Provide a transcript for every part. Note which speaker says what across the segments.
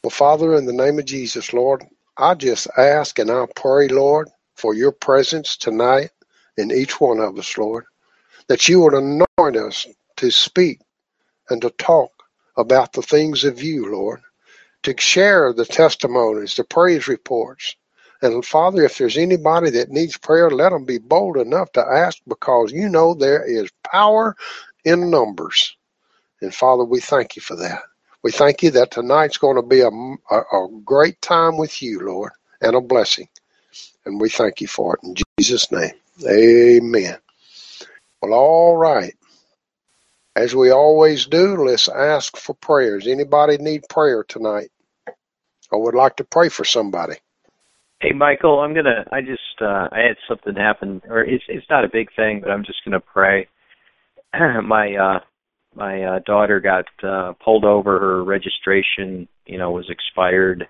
Speaker 1: Well, Father, in the name of Jesus, Lord, I just ask and I pray, Lord, for your presence tonight in each one of us, Lord, that you would anoint us to speak and to talk about the things of you, Lord, to share the testimonies, the praise reports. And Father, if there's anybody that needs prayer, let them be bold enough to ask, because you know there is power in numbers. And Father, we thank you for that. We thank you that tonight's going to be a great time with you, Lord, and a blessing. And we thank you for it in Jesus' name. Amen. Well, all right. As we always do, let's ask for prayers. Anybody need prayer tonight or would like to pray for somebody?
Speaker 2: Hey, Michael, I had something happen, or it's not a big thing, but I'm just gonna pray. My daughter got pulled over. Her registration, was expired,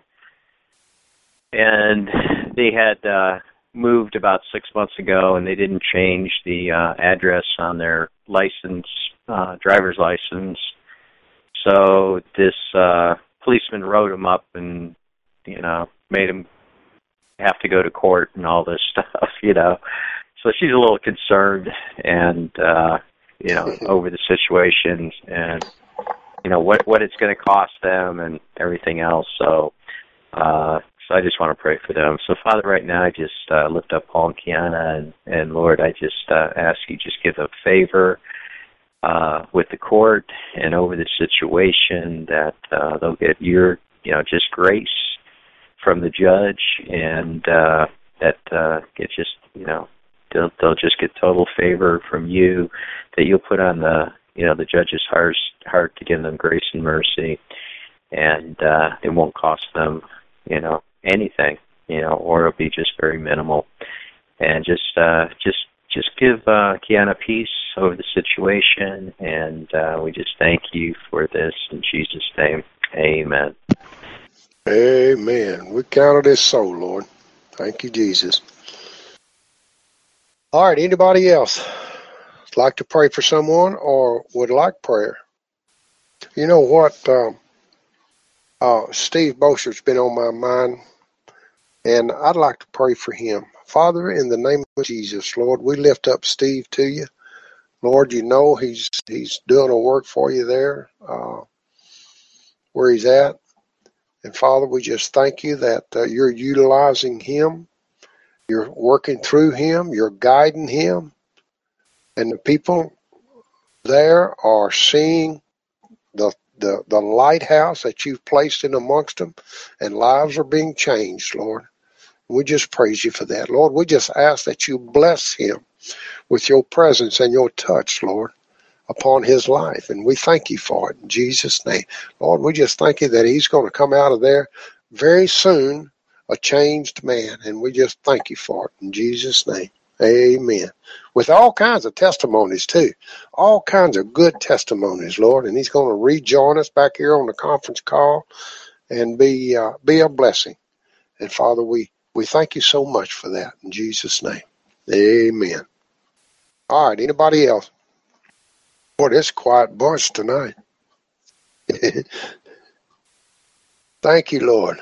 Speaker 2: and they had moved about 6 months ago, and they didn't change the address on their license, driver's license. So this policeman wrote them up and made them have to go to court and all this stuff. So she's a little concerned and over the situation and what it's going to cost them and everything else. So I just want to pray for them. So Father, right now I just lift up Paul and Kiana and Lord, I just ask you just give a favor with the court and over the situation, that they'll get your just grace from the judge, and that it just they'll just get total favor from you, that you'll put on the judge's heart to give them grace and mercy, and it won't cost them anything, or it'll be just very minimal, and just give Kiana peace over the situation, and we just thank you for this in Jesus' name. Amen.
Speaker 1: Amen. We count it as so, Lord. Thank you, Jesus. All right, anybody else like to pray for someone or would like prayer? You know what? Steve Bosher's been on my mind, and I'd like to pray for him. Father, in the name of Jesus, Lord, we lift up Steve to you. Lord, you know he's doing a work for you there where he's at. And Father, we just thank you that you're utilizing him. You're working through him. You're guiding him. And the people there are seeing the lighthouse that you've placed in amongst them, and lives are being changed, Lord. We just praise you for that. Lord, we just ask that you bless him with your presence and your touch, Lord, upon his life. And we thank you for it in Jesus' name. Lord, we just thank you that he's going to come out of there very soon a changed man. And we just thank you for it in Jesus' name. Amen. With all kinds of testimonies too. All kinds of good testimonies, Lord. And he's going to rejoin us back here on the conference call and be a blessing. And Father, we thank you so much for that in Jesus' name. Amen. All right, anybody else? Boy, this quiet bunch tonight. Thank you, Lord.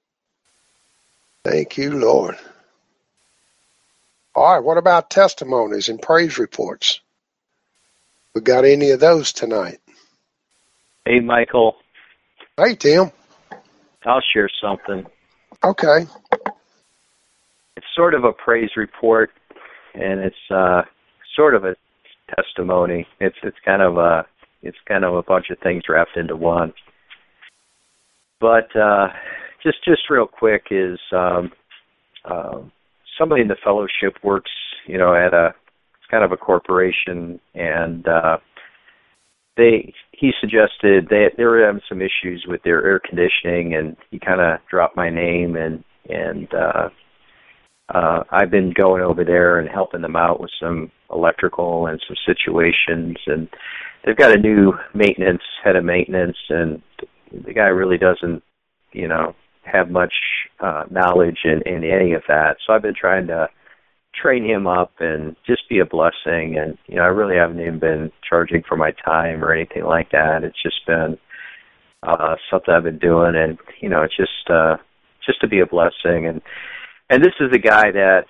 Speaker 1: Thank you, Lord. All right, what about testimonies and praise reports? We got any of those tonight?
Speaker 2: Hey, Michael.
Speaker 1: Hey, Tim.
Speaker 2: I'll share something.
Speaker 1: Okay.
Speaker 2: It's sort of a praise report, and it's sort of a testimony. It's kind of a bunch of things wrapped into one. But just real quick is somebody in the fellowship works, at it's kind of a corporation, and he suggested they were having some issues with their air conditioning, and he kind of dropped my name, and I've been going over there and helping them out with some electrical and some situations, and they've got a new head of maintenance, and the guy really doesn't, have much knowledge in any of that. So I've been trying to train him up and just be a blessing, and, I really haven't even been charging for my time or anything like that. It's just been something I've been doing, and it's just to be a blessing. And this is a guy that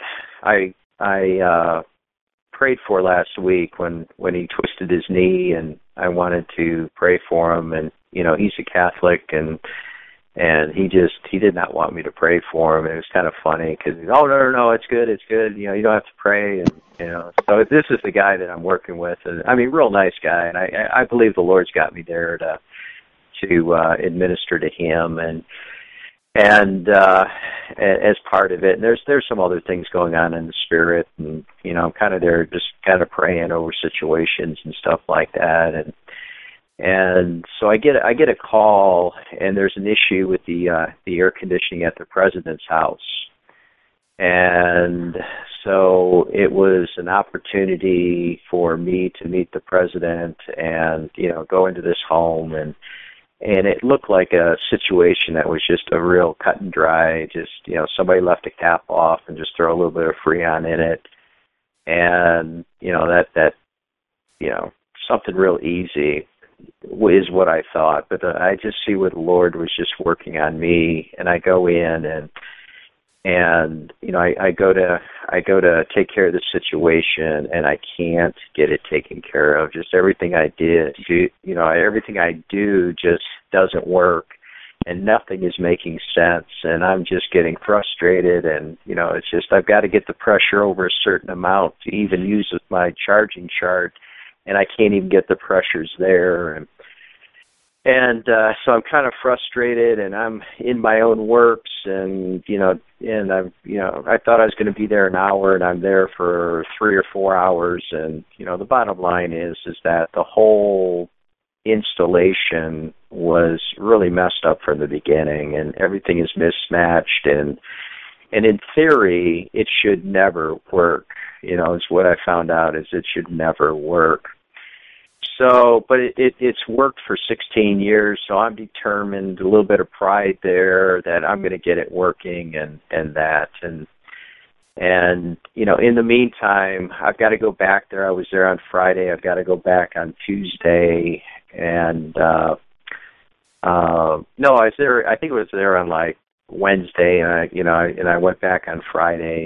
Speaker 2: I prayed for last week when he twisted his knee, and I wanted to pray for him. And he's a Catholic, and he did not want me to pray for him. It was kind of funny because no, it's good, you don't have to pray. And so this is the guy that I'm working with, and I mean, real nice guy, and I believe the Lord's got me there to administer to him and as part of it. And there's some other things going on in the spirit, and I'm kind of there just kind of praying over situations and stuff like that. And so I get a call, and there's an issue with the air conditioning at the president's house. And so it was an opportunity for me to meet the president and go into this home, and it looked like a situation that was just a real cut and dry, just somebody left a cap off and just throw a little bit of Freon in it, and that something real easy is what I thought. But I just see where the Lord was just working on me, and I go in and I go to take care of the situation, and I can't get it taken care of. Just everything I do just doesn't work, and nothing is making sense, and I'm just getting frustrated. And it's just I've got to get the pressure over a certain amount to even use my charging chart, and I can't even get the pressures there. And so I'm kind of frustrated, and I'm in my own works, and I thought I was going to be there an hour, and I'm there for 3 or 4 hours. And the bottom line is that the whole installation was really messed up from the beginning, and everything is mismatched, and in theory it should never work. Is what I found out, is it should never work. So, but it's worked for 16 years, so I'm determined, a little bit of pride there, that I'm going to get it working and that. And in the meantime, I've got to go back there. I was there on Friday. I've got to go back on Tuesday. And, no, I was there, I think it was there on like Wednesday, and I went back on Friday.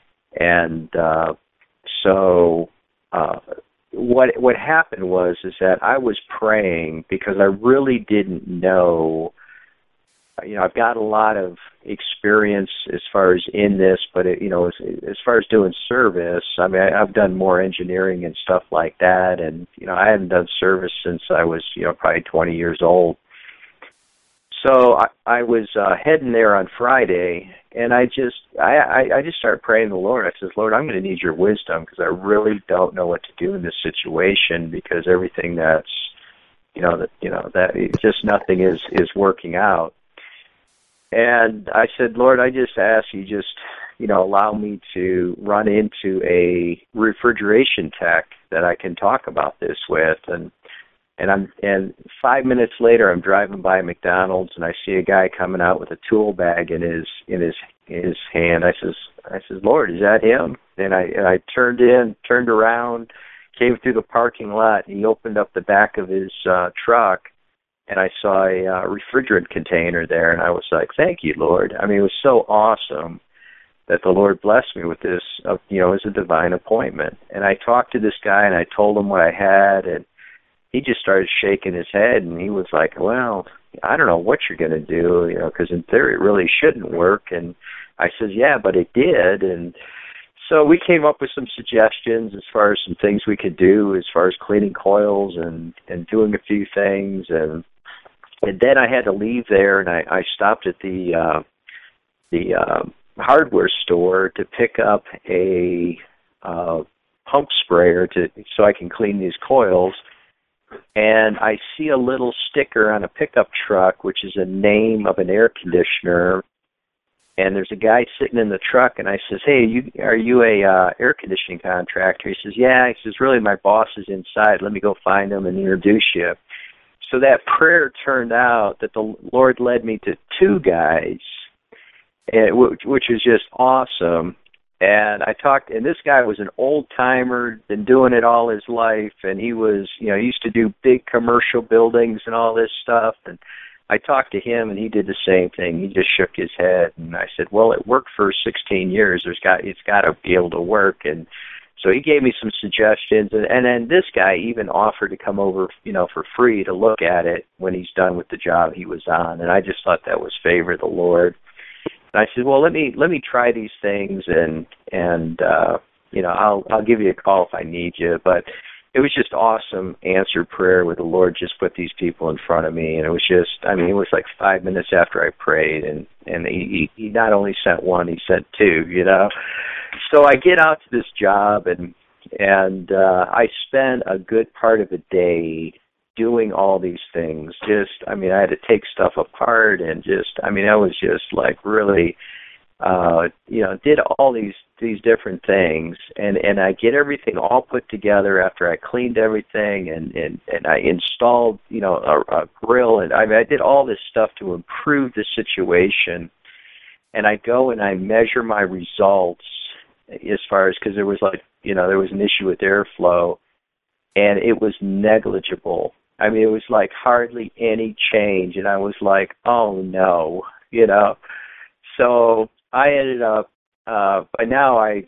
Speaker 2: So what happened is that I was praying because I really didn't know. I've got a lot of experience as far as in this, but as far as doing service, I mean, I've done more engineering and stuff like that, and I hadn't done service since I was probably 20 years old. So I was heading there on Friday, and I just started praying to the Lord. I said, Lord, I'm going to need your wisdom, because I really don't know what to do in this situation, because everything that just nothing is working out. And I said, Lord, I just ask you allow me to run into a refrigeration tech that I can talk about this with. And 5 minutes later, I'm driving by McDonald's, and I see a guy coming out with a tool bag in his hand. I says, Lord, is that him? And I turned around, came through the parking lot, and he opened up the back of his truck, and I saw a refrigerant container there, and I was like, thank you, Lord. I mean, it was so awesome that the Lord blessed me with this, as a divine appointment. And I talked to this guy, and I told him what I had, and he just started shaking his head, and he was like, well, I don't know what you're going to do, because in theory it really shouldn't work. And I said, yeah, but it did. And so we came up with some suggestions as far as some things we could do as far as cleaning coils and doing a few things. And then I had to leave there, and I stopped at the hardware store to pick up a pump sprayer so I can clean these coils. And I see a little sticker on a pickup truck, which is a name of an air conditioner. And there's a guy sitting in the truck, and I says, hey, are you a air conditioning contractor? He says, yeah. He says, really, my boss is inside. Let me go find him and introduce you. So that prayer turned out that the Lord led me to two guys, which was just awesome. And I talked, and this guy was an old timer, been doing it all his life, and he was, he used to do big commercial buildings and all this stuff. And I talked to him, and he did the same thing. He just shook his head, and I said, "Well, it worked for 16 years. It's got to be able to work." And so he gave me some suggestions, and then this guy even offered to come over, for free to look at it when he's done with the job he was on. And I just thought that was favor of the Lord. And I said, "Well, let me try these things, and I'll give you a call if I need you." But it was just awesome answered prayer where the Lord just put these people in front of me, and it was just, it was like 5 minutes after I prayed, and he not only sent one, he sent two, So I get out to this job, and I spent a good part of the day doing all these things. Just, I had to take stuff apart, and just, I was just like really, did all these different things, and I get everything all put together after I cleaned everything, and I installed, a grill, and I did all this stuff to improve the situation, and I go and I measure my results as far as, because there was there was an issue with airflow, and it was negligible. It was like hardly any change, and I was like, oh no, So I ended up, by now I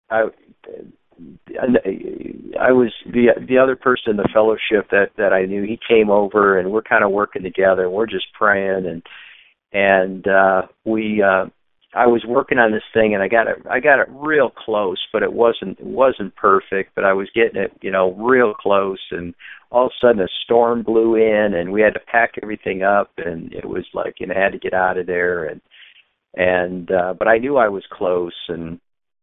Speaker 2: was the other person in the fellowship that I knew. He came over, and we're kind of working together, and we're just praying, and I was working on this thing, and I got it real close, but it wasn't perfect, but I was getting it, real close, and all of a sudden a storm blew in, and we had to pack everything up, and it was like, I had to get out of there, but I knew I was close, and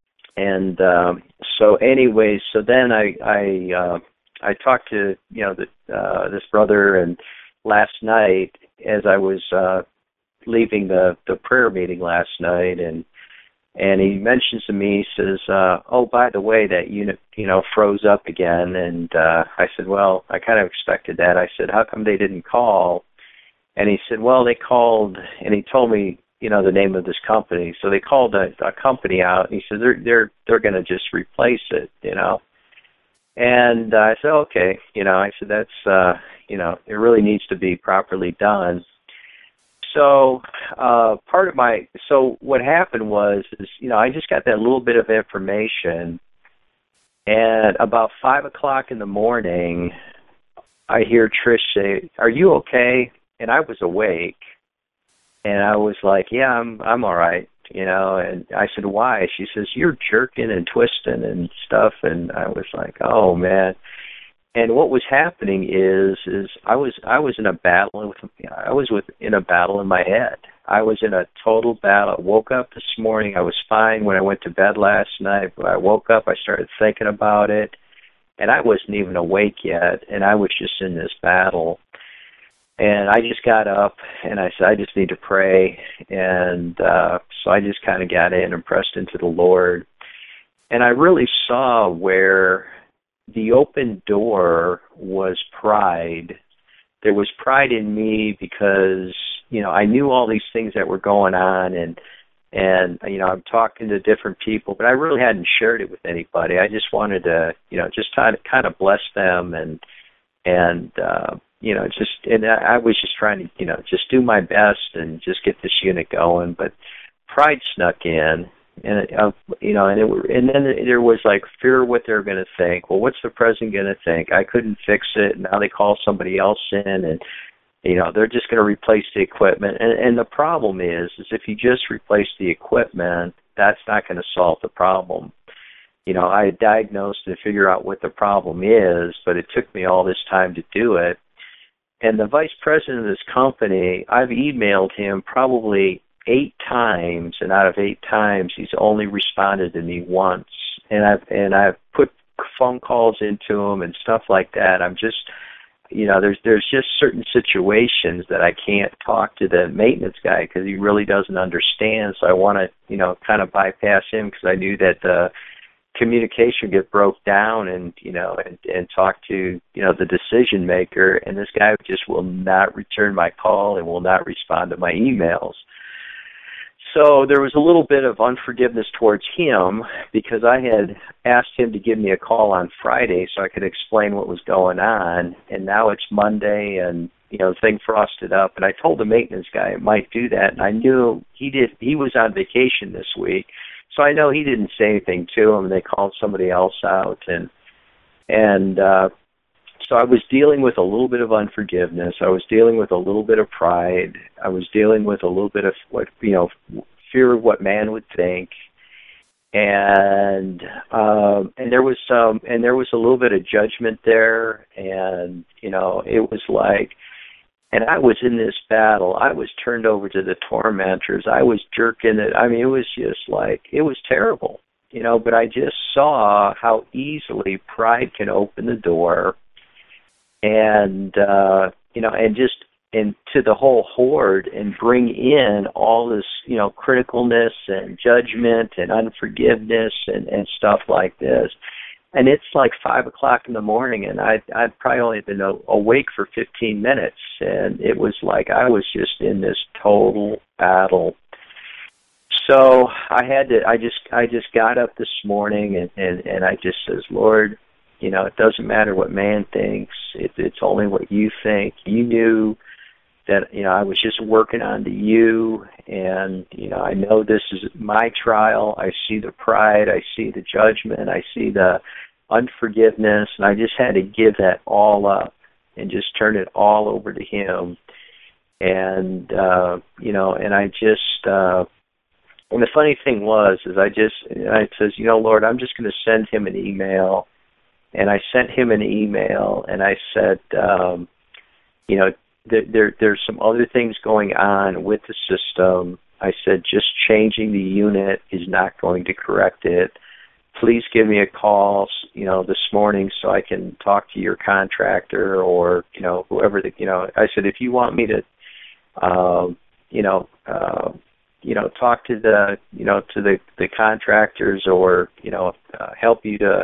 Speaker 2: so anyways, so then I talked to this brother, and last night as I was leaving the prayer meeting last night, and he mentions to me, he says, "Oh, by the way, that unit froze up again," and I said, "Well, I kind of expected that." I said, "How come they didn't call?" And he said, "Well, they called," and he told me the name of this company. So they called a company out, and he said they're going to just replace it, And I said, okay, I said that's it really needs to be properly done. So so what happened was I just got that little bit of information, and about 5 o'clock in the morning, I hear Trish say, "Are you okay?" And I was awake. And I was like, "Yeah, I'm all right," and I said, "Why?" She says, "You're jerking and twisting and stuff," and I was like, "Oh man." And what was happening is I was in a battle in a battle in my head. I was in a total battle. I woke up this morning, I was fine when I went to bed last night, but I woke up, I started thinking about it, and I wasn't even awake yet, and I was just in this battle. And I just got up, and I said, I just need to pray. And so I just kind of got in and pressed into the Lord. And I really saw where the open door was pride. There was pride in me because, I knew all these things that were going on, and I'm talking to different people, but I really hadn't shared it with anybody. I just wanted to, just kind of bless them, and I was just trying to, just do my best and just get this unit going. But pride snuck in, and then there was like fear of what they're going to think. Well, what's the president going to think? I couldn't fix it, and now they call somebody else in, and they're just going to replace the equipment. And the problem is if you just replace the equipment, that's not going to solve the problem. I diagnosed and figure out what the problem is, but it took me all this time to do it. And the vice president of this company, I've emailed him probably 8 times, and out of 8 times, he's only responded to me once. And I've put phone calls into him and stuff like that. I'm just, there's just certain situations that I can't talk to the maintenance guy because he really doesn't understand. So I want to, kind of bypass him because I knew that the communication get broke down, and and talk to the decision maker, and this guy just will not return my call and will not respond to my emails. So there was a little bit of unforgiveness towards him because I had asked him to give me a call on Friday so I could explain what was going on, and now it's Monday, and the thing frosted up, and I told the maintenance guy I might do that, and I knew he was on vacation this week, so I know he didn't say anything to him, and they called somebody else out, and so I was dealing with a little bit of unforgiveness. I was dealing with a little bit of pride. I was dealing with a little bit of fear of what man would think, and there was a little bit of judgment there, and it was like, and I was in this battle. I was turned over to the tormentors. I was jerking it. I mean, it was just like, it was terrible, but I just saw how easily pride can open the door. And and to the whole horde and bring in all this, criticalness and judgment and unforgiveness and stuff like this. And it's like 5 o'clock in the morning, and I'd probably only been awake for 15 minutes, and it was like I was just in this total battle. So I just got up this morning and I just says, Lord, it doesn't matter what man thinks. It's only what you think. You knew that, I was just working on to you, and, I know this is my trial. I see the pride. I see the judgment. I see the unforgiveness, and I just had to give that all up and just turn it all over to him. And, and I just, and the funny thing is I says, Lord, I'm just going to send him an email. And I sent him an email, and I said, there's some other things going on with the system. I said, just changing the unit is not going to correct it. Please give me a call, this morning so I can talk to your contractor or, whoever I said, if you want me to, talk to the contractors or, help you to,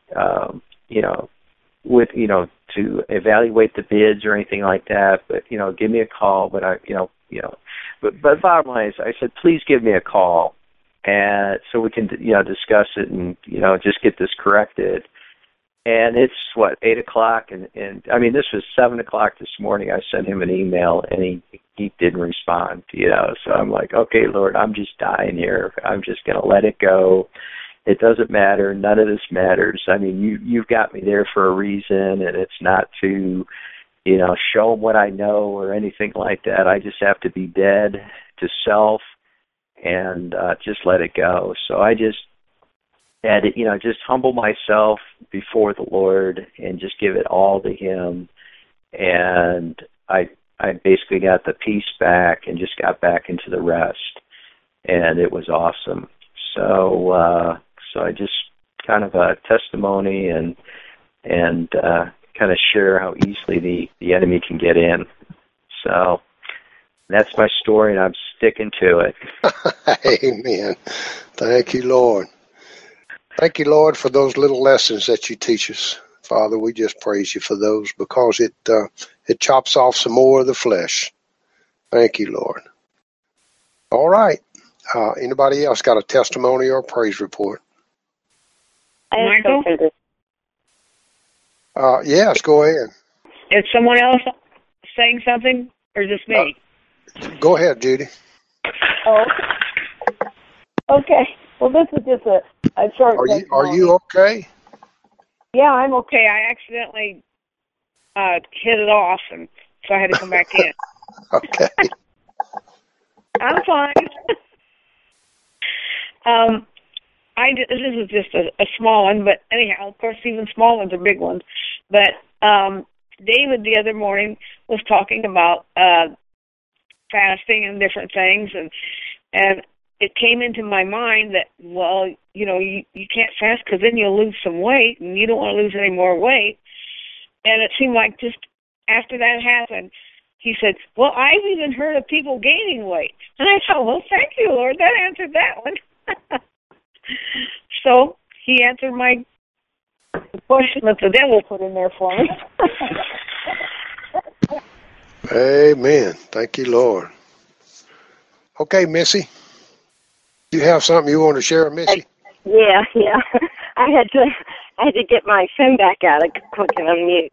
Speaker 2: to evaluate the bids or anything like that, but, give me a call, but but bottom line is, I said, please give me a call, and so we can, discuss it and, just get this corrected. And it's 8 o'clock, and I mean, this was 7 o'clock this morning. I sent him an email, and he didn't respond, so I'm like, okay, Lord, I'm just dying here. I'm just going to let it go. It doesn't matter. None of this matters. I mean, you've got me there for a reason, and it's not to, show them what I know or anything like that. I just have to be dead to self and just let it go. So I just had to, just humble myself before the Lord and just give it all to Him. And I basically got the peace back and just got back into the rest, and it was awesome. So I just kind of a testimony and kind of share how easily the enemy can get in. So that's my story, and I'm sticking to it.
Speaker 1: Amen. Thank you, Lord. Thank you, Lord, for those little lessons that you teach us. Father, we just praise you for those because it chops off some more of the flesh. Thank you, Lord. All right. Anybody else got a testimony or a praise report?
Speaker 3: Michael?
Speaker 1: Yes, go ahead.
Speaker 3: Is someone else saying something, or is this me?
Speaker 1: Go ahead, Judy.
Speaker 3: Oh, okay. Well, this is just a short testimony.
Speaker 1: Are you okay?
Speaker 3: Yeah, I'm okay. I accidentally hit it off, and so I had to come back in.
Speaker 1: Okay.
Speaker 3: I'm fine. This is just a small one, but anyhow, of course, even small ones are big ones. But David the other morning was talking about fasting and different things, and it came into my mind that, well, you can't fast because then you'll lose some weight, and you don't want to lose any more weight. And it seemed like just after that happened, he said, well, I've even heard of people gaining weight. And I thought, well, thank you, Lord. That answered that one. So he answered my question that the devil put in there for me.
Speaker 1: Amen. Thank you, Lord. Okay, Missy. You have something you want to share, Missy?
Speaker 4: Yeah. I had to get my phone back out. I could click it on mute.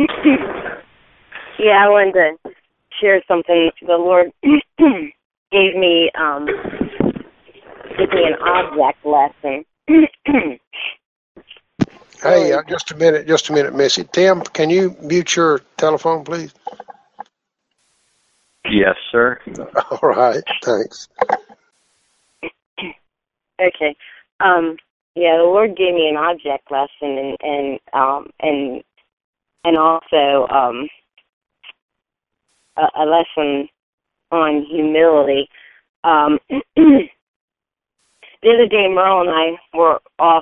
Speaker 4: Yeah, I wanted to share something. The Lord gave me an object lesson.
Speaker 1: Hey, just a minute, Missy. Tim, can you mute your telephone, please?
Speaker 2: Yes, sir.
Speaker 1: All right, thanks.
Speaker 4: Okay. Yeah, the Lord gave me an object lesson and also a lesson on humility. The other day, Merle and I were off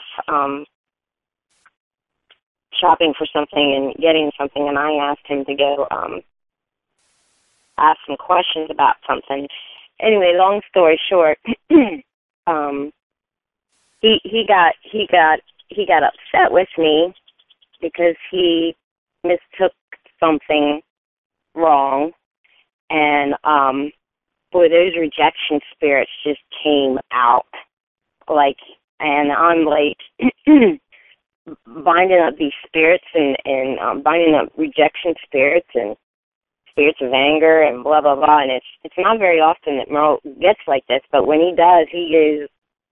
Speaker 4: shopping for something and getting something, and I asked him to go ask some questions about something. Anyway, long story short, he got upset with me because he mistook something wrong, and boy, those rejection spirits just came out, and I'm like binding up these spirits and binding up rejection spirits and spirits of anger and blah blah blah, and it's not very often that Merle gets like this, but when he does, he is,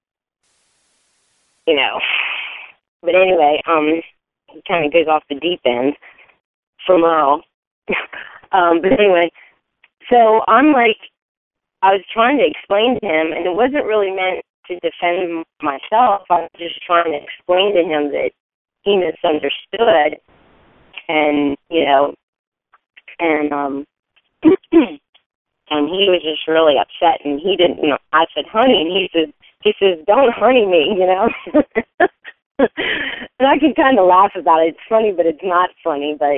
Speaker 4: But anyway, he kind of goes off the deep end for Merle. But anyway, so I'm like, I was trying to explain to him, and it wasn't really meant to defend myself. I was just trying to explain to him that he misunderstood, and and and he was just really upset, and he didn't. I said, "Honey," and he says, "Don't honey me," And I can kind of laugh about it. It's funny, but it's not funny. But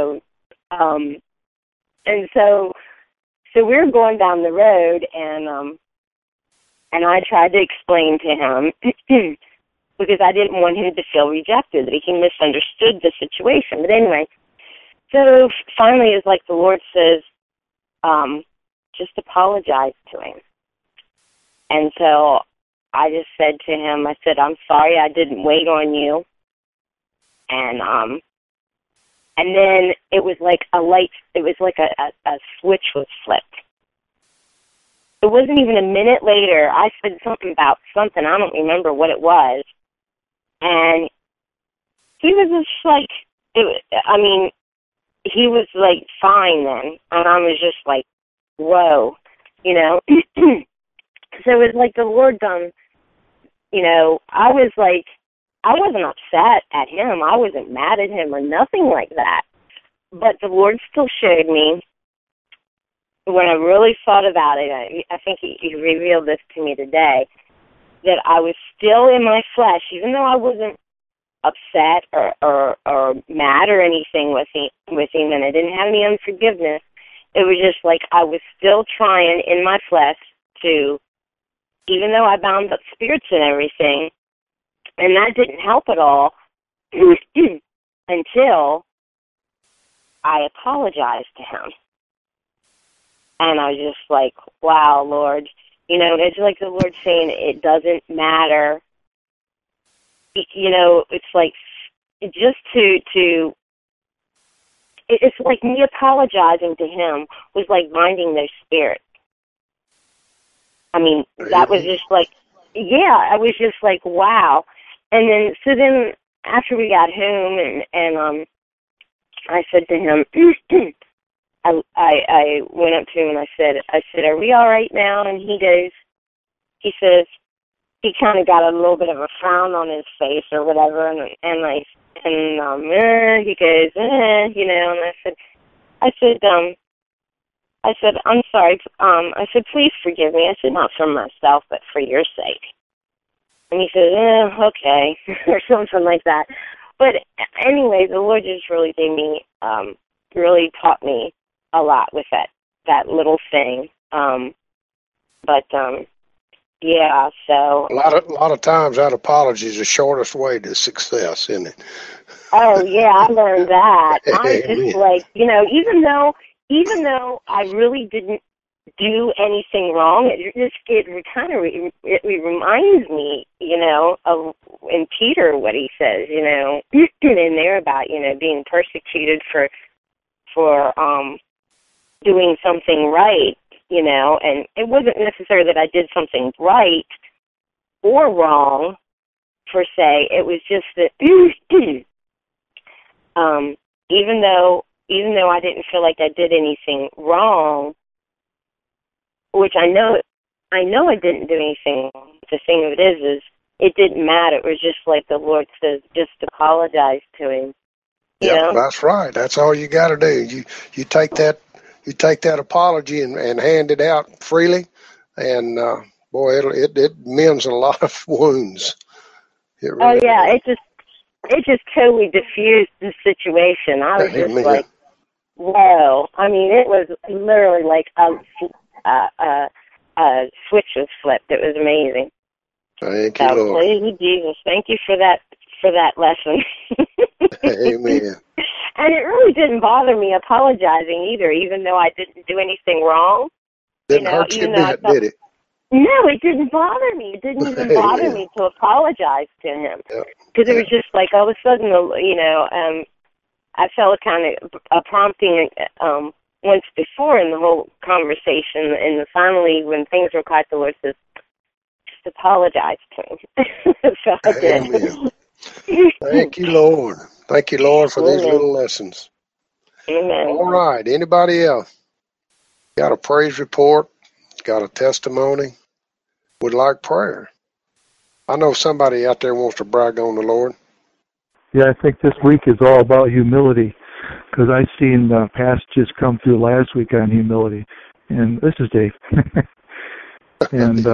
Speaker 4: and so we were going down the road, and I tried to explain to him because I didn't want him to feel rejected, that he misunderstood the situation. But anyway, so finally, it's like the Lord says, just apologize to him. And so I just said to him, I said, "I'm sorry I didn't wait on you." And then it was like a switch was flipped. It wasn't even a minute later, I said something about something, I don't remember what it was, and he was just like, he was like fine then, and I was just like, whoa, So it was like the Lord I was like, I wasn't upset at him. I wasn't mad at him or nothing like that. But the Lord still showed me, when I really thought about it, I think he revealed this to me today, that I was still in my flesh, even though I wasn't upset or mad or anything with him, and I didn't have any unforgiveness. It was just like I was still trying in my flesh to, even though I bound up spirits and everything, and that didn't help at all until I apologized to him. And I was just like, wow, Lord. It's like the Lord saying, it doesn't matter. It's like, just it's like me apologizing to him was like binding those spirits. That was just like, yeah, I was just like, wow. And then after we got home and I said to him, I went up to him and I said, "Are we all right now?" And he says, he kind of got a little bit of a frown on his face or whatever, and he goes, and I said, "I'm sorry." I said, "Please forgive me." I said, "Not for myself, but for your sake." And he says, "Okay," or something like that. But anyway, the Lord just really gave me, really taught me a lot with that little thing. Yeah, so
Speaker 1: A lot of times that apology is the shortest way to success, isn't it?
Speaker 4: Oh yeah, I learned that. I just like, even though I really didn't do anything wrong. It kind of reminds me, of in Peter what he says, in there about being persecuted for doing something right, and it wasn't necessarily that I did something right or wrong per se. It was just that even though I didn't feel like I did anything wrong, which I know I didn't do anything wrong. The thing of it is it didn't matter. It was just like the Lord says, just apologize to him.
Speaker 1: Yeah, that's right. That's all you got to do. You take that apology and hand it out freely, and boy, it mends a lot of wounds. It really does.
Speaker 4: It just totally diffused the situation. I was just like, whoa. I mean, it was literally like a switch was flipped. It was amazing.
Speaker 1: Thank you, Lord.
Speaker 4: Praise you, Jesus. Thank you for that lesson.
Speaker 1: Amen.
Speaker 4: And it really didn't bother me apologizing either, even though I didn't do anything wrong.
Speaker 1: Didn't hurt you a bit, did it?
Speaker 4: No, it didn't bother me. It didn't even bother me to apologize to him. Because it was just like all of a sudden, I felt kind of a prompting once before in the whole conversation, and finally when things were quiet, the Lord says, just apologize to him. So I did.
Speaker 1: Amen. Thank you, Lord. Thank you, Lord, for these little lessons.
Speaker 4: Amen.
Speaker 1: All right. Anybody else? Got a praise report? Got a testimony? Would like prayer? I know somebody out there wants to brag on the Lord.
Speaker 5: Yeah, I think this week is all about humility, because I've seen passages come through last week on humility. And this is Dave. And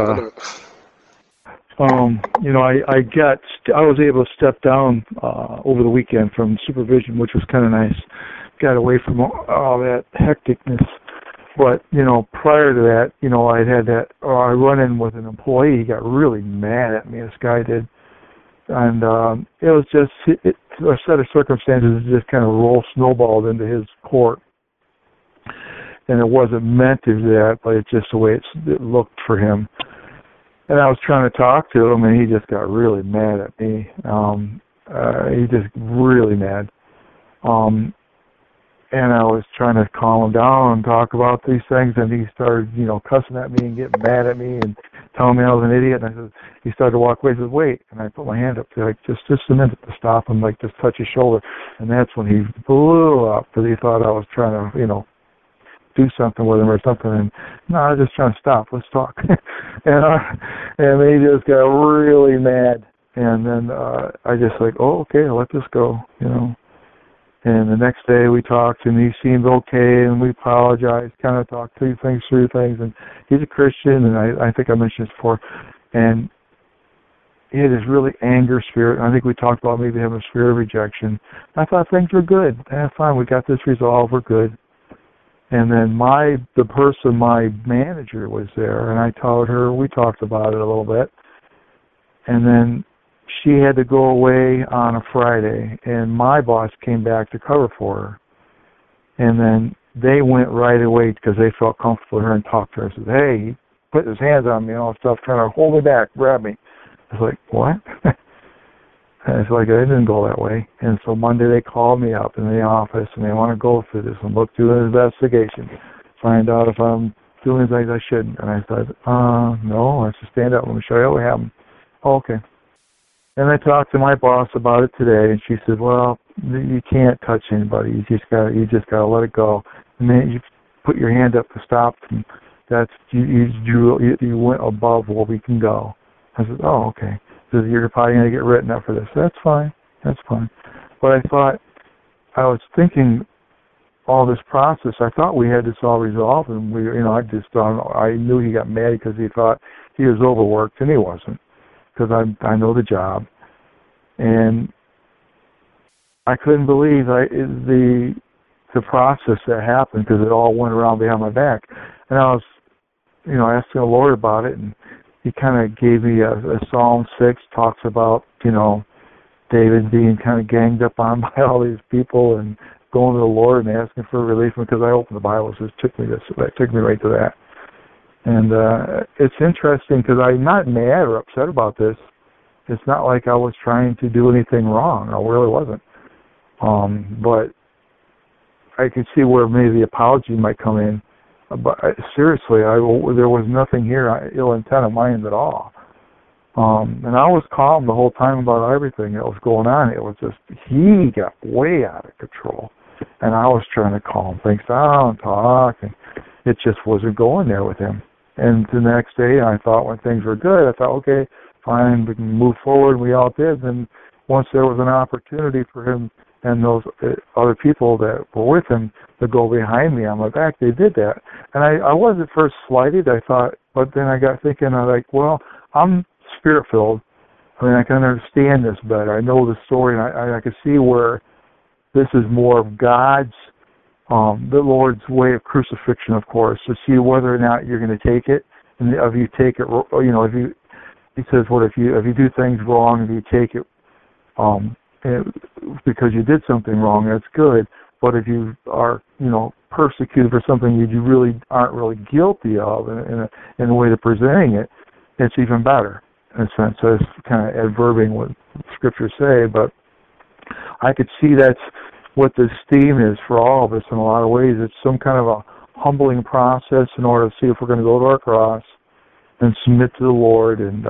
Speaker 5: I was able to step down over the weekend from supervision, which was kind of nice. Got away from all that hecticness. But, prior to that, I'd had that, I run in with an employee. He got really mad at me, this guy did. And it was just, a set of circumstances just kind of snowballed into his court. And it wasn't meant to do that, but it's just the way it looked for him. And I was trying to talk to him, and he just got really mad at me. He just really mad. And I was trying to calm him down and talk about these things, and he started, cussing at me and getting mad at me and telling me I was an idiot. And he started to walk away. He said, wait. And I put my hand up to, like, just a minute to stop him, like, just touch his shoulder. And that's when he blew up, because he thought I was trying to, do something with him or something. And no, I was just trying to stop. Let's talk. and he just got really mad. And then I just like, oh, okay, let this go, And the next day we talked, and he seemed okay, and we apologized, kind of talked through things, and he's a Christian, and I think I mentioned this before, and he had this really anger spirit, and I think we talked about maybe having a spirit of rejection. I thought things were good. Fine, we got this resolved, we're good. And then my manager was there, and I told her, we talked about it a little bit, and then she had to go away on a Friday, and my boss came back to cover for her. And then they went right away because they felt comfortable with her and talked to her. Said, hey, he put his hands on me and all that stuff, trying to hold me back, grab me. I was like, what? And it's like, it didn't go that way. And so Monday they called me up in the office, and they want to go through this and look through an investigation, find out if I'm doing things I shouldn't. And I said, no, let's just stand up. Let me show you what happened. Oh, okay. And I talked to my boss about it today, and she said, well, you can't touch anybody. You just gotta let it go. And then you put your hand up to stop them. That's you went above where we can go. I said, oh, okay. She said, you're probably going to get written up for this. That's fine. But I was thinking all this process, I thought we had this all resolved, and I knew he got mad because he thought he was overworked, and he wasn't. Because I know the job, and I couldn't believe the process that happened, because it all went around behind my back. And I was, asking the Lord about it, and He kind of gave me a Psalm 6, talks about David being kind of ganged up on by all these people and going to the Lord and asking for relief, because I opened the Bible, so it took me right to that. And it's interesting because I'm not mad or upset about this. It's not like I was trying to do anything wrong. I really wasn't. But I could see where maybe the apology might come in. But seriously, there was nothing here ill intent of mine at all. And I was calm the whole time about everything that was going on. It was just, he got way out of control. And I was trying to calm things down, talk, and it just wasn't going there with him. And the next day, I thought when things were good, I thought, okay, fine, we can move forward. We all did. And once there was an opportunity for him and those other people that were with him to go behind me on my back, they did that. And I was at first slighted, I thought, but then I got thinking, well, I'm Spirit-filled. I mean, I can understand this better. I know the story, and I can see where this is more of God's, the Lord's way of crucifixion, of course, to see whether or not you're going to take it. And if you take it, he says, what if you do things wrong, if you take it because you did something wrong, that's good. But if you are, persecuted for something you really aren't really guilty of, in a way of presenting it, it's even better. In a sense, so it's kind of adverbing what scriptures say, but I could see that's what this theme is for all of us in a lot of ways. It's some kind of a humbling process in order to see if we're going to go to our cross and submit to the Lord, and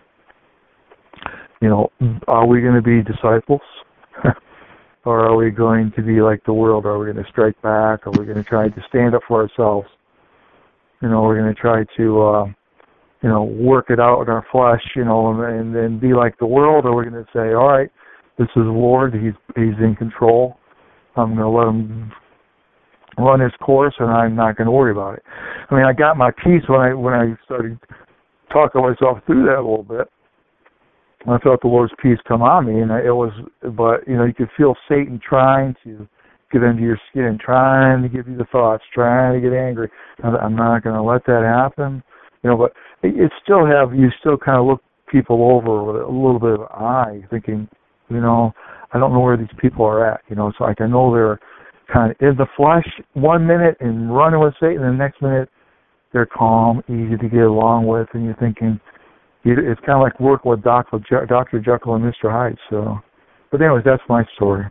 Speaker 5: are we going to be disciples? Or are we going to be like the world? Are we going to strike back? Are we going to try to stand up for ourselves? We're going to try to work it out in our flesh, and then be like the world, or we're going to say, all right, this is the Lord, He's in control. I'm going to let Him run His course, and I'm not going to worry about it. I mean, I got my peace when I started talking myself through that a little bit. I felt the Lord's peace come on me, and you could feel Satan trying to get into your skin, trying to give you the thoughts, trying to get angry. I'm not going to let that happen. But you still kind of look people over with a little bit of an eye, thinking, I don't know where these people are at. It's like I know they're kind of in the flesh 1 minute and running with Satan, and the next minute they're calm, easy to get along with, and you're thinking, it's kind of like working with Dr. Jekyll and Mr. Hyde. So, but anyways, that's my story.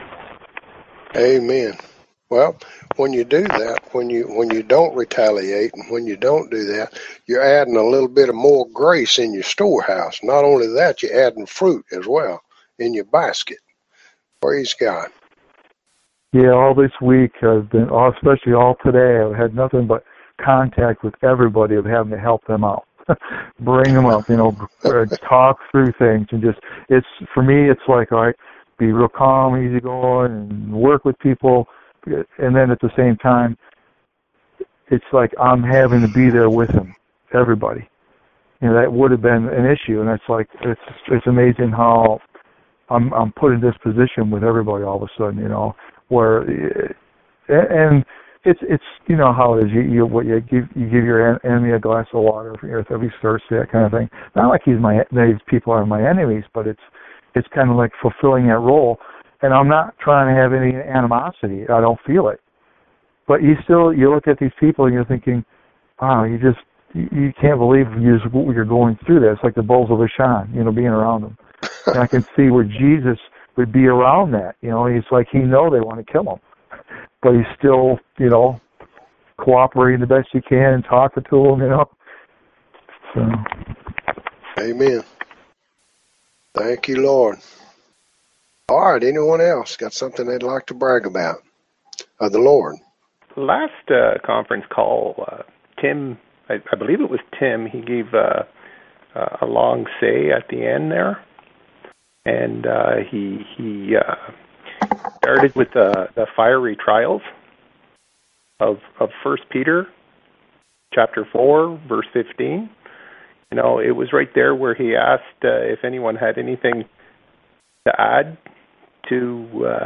Speaker 1: Amen. Well, when you do that, when you don't retaliate and when you don't do that, you're adding a little bit of more grace in your storehouse. Not only that, you're adding fruit as well in your basket. Praise God.
Speaker 5: Yeah, all this week I've been, especially all today, I've had nothing but contact with everybody of having to help them out, bring them up, talk through things, and for me, it's like, all right, be real calm, easygoing, and work with people. And then at the same time, it's like I'm having to be there with them, everybody. That would have been an issue, and it's like it's amazing how I'm put in this position with everybody all of a sudden, where and it's how it is. You give your enemy a glass of water if he's thirsty, that kind of thing. Not like these people are my enemies, but it's kind of like fulfilling that role. And I'm not trying to have any animosity. I don't feel it. But you look at these people and you're thinking, wow, you can't believe you're going through this. It's like the bulls of Bashan, being around them. And I can see where Jesus would be around that. He's like, they want to kill him. But he's still, cooperating the best he can and talking to them, So.
Speaker 1: Amen. Thank you, Lord. All right, anyone else got something they'd like to brag about of the Lord?
Speaker 6: Last conference call, Tim, I believe it was Tim, he gave a long say at the end there. And he started with the fiery trials of 1 Peter chapter 4, verse 15. It was right there where he asked if anyone had anything to add to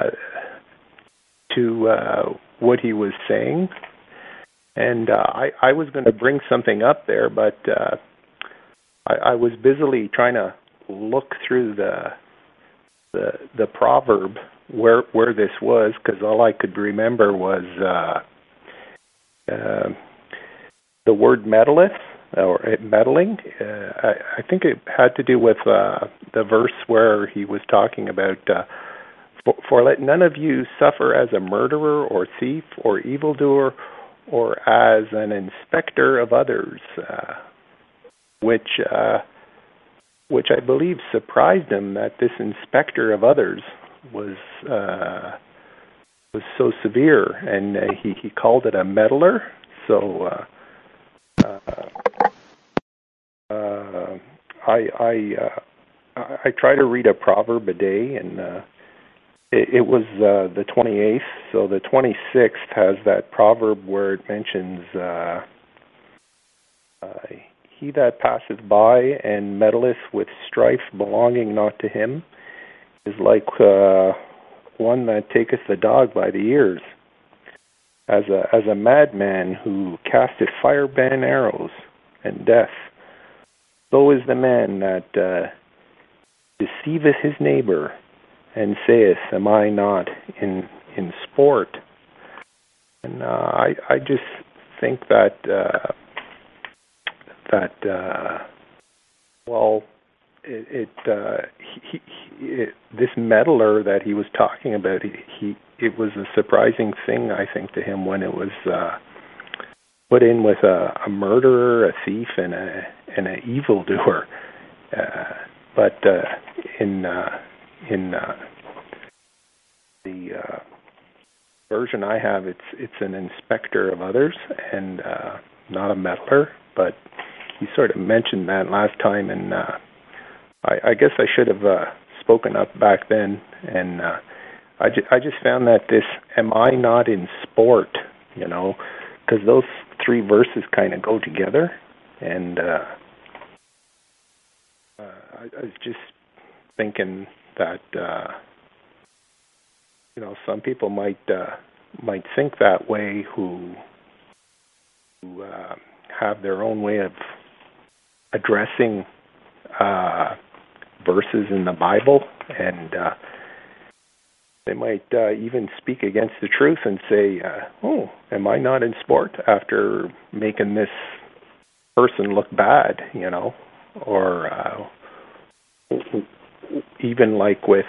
Speaker 6: what he was saying, and I was going to bring something up there, but I was busily trying to look through the proverb where this was, because all I could remember was the word meddleth or meddling. I think it had to do with the verse where he was talking about, for let none of you suffer as a murderer or thief or evildoer or as an inspector of others, which I believe surprised him that this inspector of others was so severe, and he called it a meddler. So I try to read a proverb a day, and it was the 28th. So the 26th has that proverb where it mentions he that passeth by and meddleth with strife belonging not to him is like one that taketh the dog by the ears, as a madman who casteth firebrand arrows and death. So is the man that deceiveth his neighbor and saith, am I not in sport? And I just think that this meddler that he was talking about, it was a surprising thing, I think, to him when it was put in with a murderer, a thief, and an evildoer. But in the version I have, it's an inspector of others and not a meddler. But he sort of mentioned that last time, and I guess I should have spoken up back then. And I just found that this, am I not in sport, because those three verses kind of go together. And I was just thinking that, some people might think that way who have their own way of addressing verses in the Bible, and they might even speak against the truth and say, oh, am I not in sport, after making this person look bad, or even like with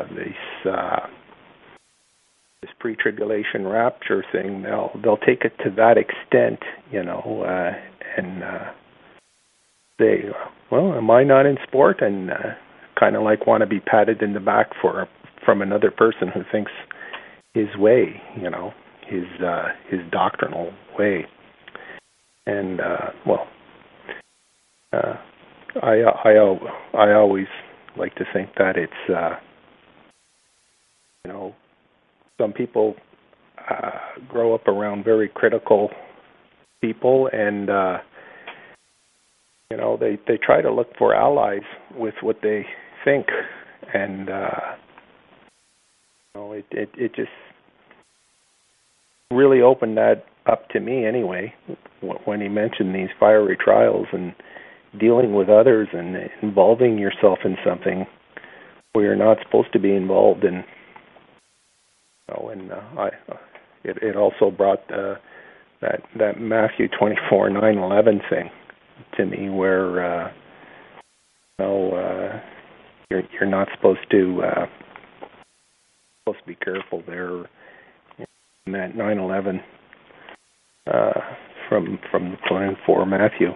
Speaker 6: this pre-tribulation rapture thing, they'll take it to that extent, and say, well, am I not in sport? And kind of like want to be patted in the back from another person who thinks his way, his doctrinal way. And I always like to think that it's some people grow up around very critical people, and they try to look for allies with what they think, and it just really opened that up to me anyway, when he mentioned these fiery trials and dealing with others and involving yourself in something where you're not supposed to be involved in. And it also brought that Matthew 24:9-11 thing to me, where you're not supposed to be careful there in that 9:11 from the 24 Matthew.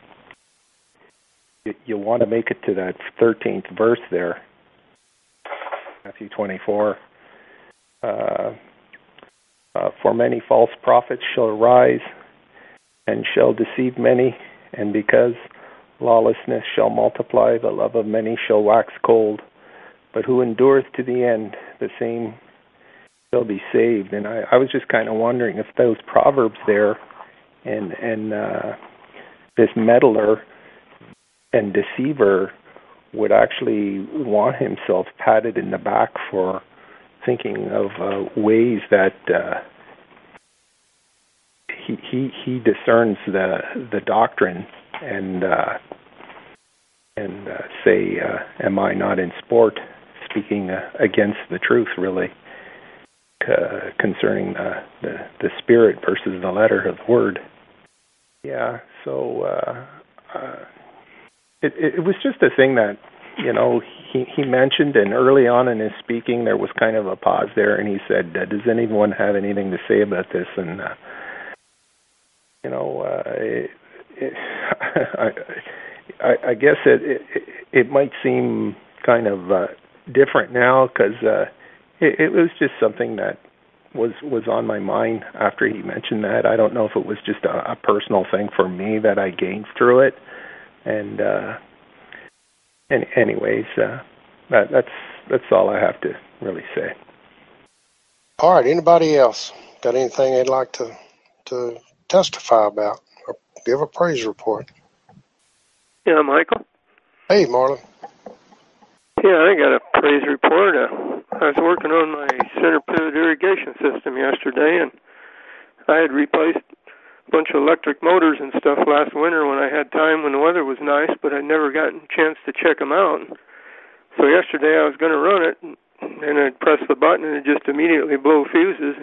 Speaker 6: You want to make it to that 13th verse there, Matthew 24. For many false prophets shall arise and shall deceive many, and because lawlessness shall multiply, the love of many shall wax cold. But who endureth to the end, the same shall be saved. And I was just kind of wondering if those proverbs there and this meddler and deceiver would actually want himself patted in the back for thinking of ways that he discerns the doctrine and say, am I not in sport, speaking against the truth, really, concerning the spirit versus the letter of the word. Yeah, so it was just a thing that, he mentioned, and early on in his speaking there was kind of a pause there, and he said, does anyone have anything to say about this? And, I guess it might seem kind of different now, because it was just something that was on my mind after he mentioned that. I don't know if it was just a personal thing for me that I gained through it, and anyways, that's all I have to really say.
Speaker 1: All right. Anybody else got anything they'd like to testify about or give a praise report?
Speaker 7: Yeah, Michael.
Speaker 1: Hey, Marlon.
Speaker 7: Yeah, I got a praise report. I was working on my center pivot irrigation system yesterday, and I had replaced a bunch of electric motors and stuff last winter when I had time when the weather was nice, but I'd never gotten a chance to check them out. So yesterday I was going to run it, and I'd press the button, and it just immediately blow fuses.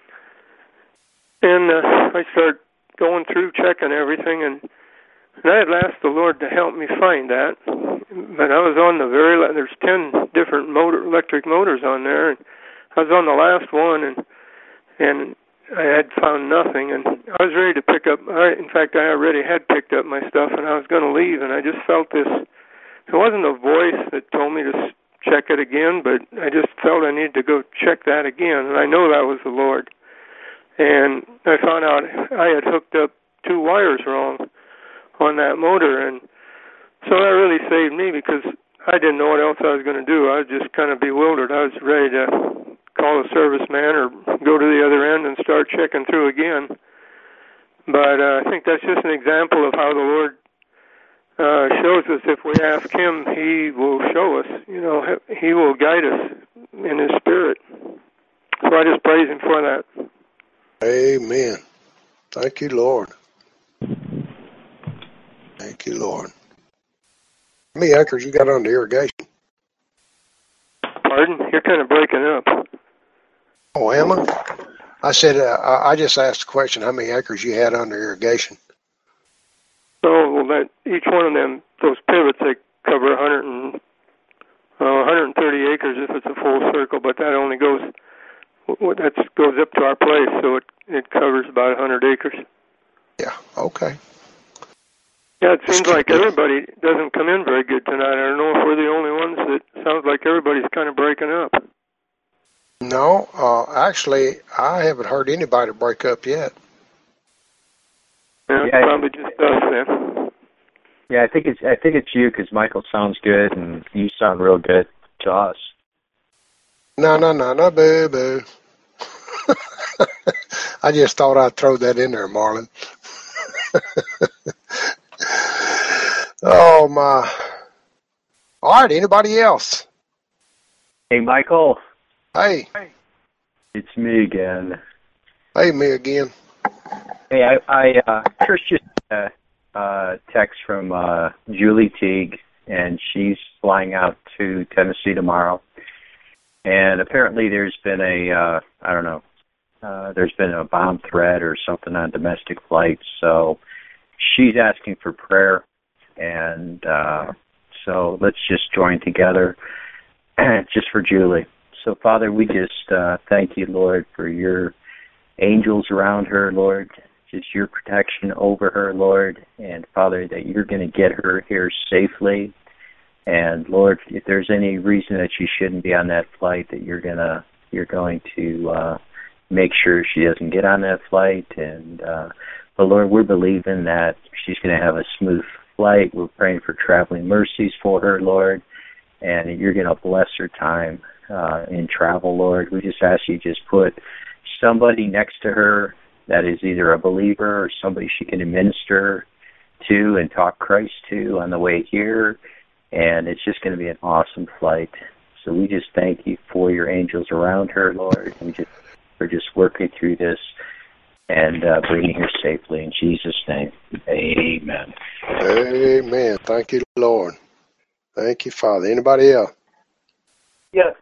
Speaker 7: And I start going through checking everything, and I had asked the Lord to help me find that. But I was on there's 10 different electric motors on there, and I was on the last one, and I had found nothing, and I was ready to pick up. In fact, I already had picked up my stuff, and I was going to leave, and I just felt this. It wasn't a voice that told me to check it again, but I just felt I needed to go check that again, and I know that was the Lord. And I found out I had hooked up 2 wires wrong on that motor, and so that really saved me, because I didn't know what else I was going to do. I was just kind of bewildered. I was ready to call a serviceman or go to the other end and start checking through again. But I think that's just an example of how the Lord shows us. If we ask Him, He will show us. He will guide us in His Spirit. So I just praise Him for that.
Speaker 1: Amen. Thank you, Lord. Thank you, Lord. How many acres you got under irrigation?
Speaker 7: Pardon? You're kind of breaking up.
Speaker 1: Oh, am I? I said, I just asked the question, how many acres you had under irrigation?
Speaker 7: Oh, well, each one of them, those pivots, they cover 130 acres if it's a full circle, but that only goes up to our place, so it covers about 100 acres.
Speaker 1: Yeah, okay.
Speaker 7: Yeah, it seems like everybody doesn't come in very good tonight. I don't know if we're the only ones. It sounds like everybody's kind of breaking up.
Speaker 1: No, actually, I haven't heard anybody break up yet.
Speaker 7: Yeah, probably just us then.
Speaker 2: Yeah, I think it's you, because Michael sounds good and you sound real good to us.
Speaker 1: No, boo, boo. I just thought I'd throw that in there, Marlon. Oh, my. All right, anybody else?
Speaker 2: Hey, Michael.
Speaker 1: Hey.
Speaker 2: It's me again.
Speaker 1: Hey, me again.
Speaker 2: Hey, I Chris just text from Julie Teague, and she's flying out to Tennessee tomorrow. And apparently there's been there's been a bomb threat or something on domestic flights. So she's asking for prayer. And so let's just join together just for Julie. So, Father, we just thank you, Lord, for your angels around her, Lord, just your protection over her, Lord, and, Father, that you're going to get her here safely. And, Lord, if there's any reason that she shouldn't be on that flight, that you're going to make sure she doesn't get on that flight. And but, Lord, we're believing that she's going to have a smooth flight. We're praying for traveling mercies for her, Lord, and you're going to bless her time in travel, Lord. We just ask you just put somebody next to her that is either a believer or somebody she can administer to and talk Christ to on the way here, and it's just going to be an awesome flight. So we just thank you for your angels around her, Lord. We're just working through this and bringing her safely in Jesus' name. Amen.
Speaker 1: Amen. Thank you, Lord. Thank you, Father. Anybody else?
Speaker 8: Yes,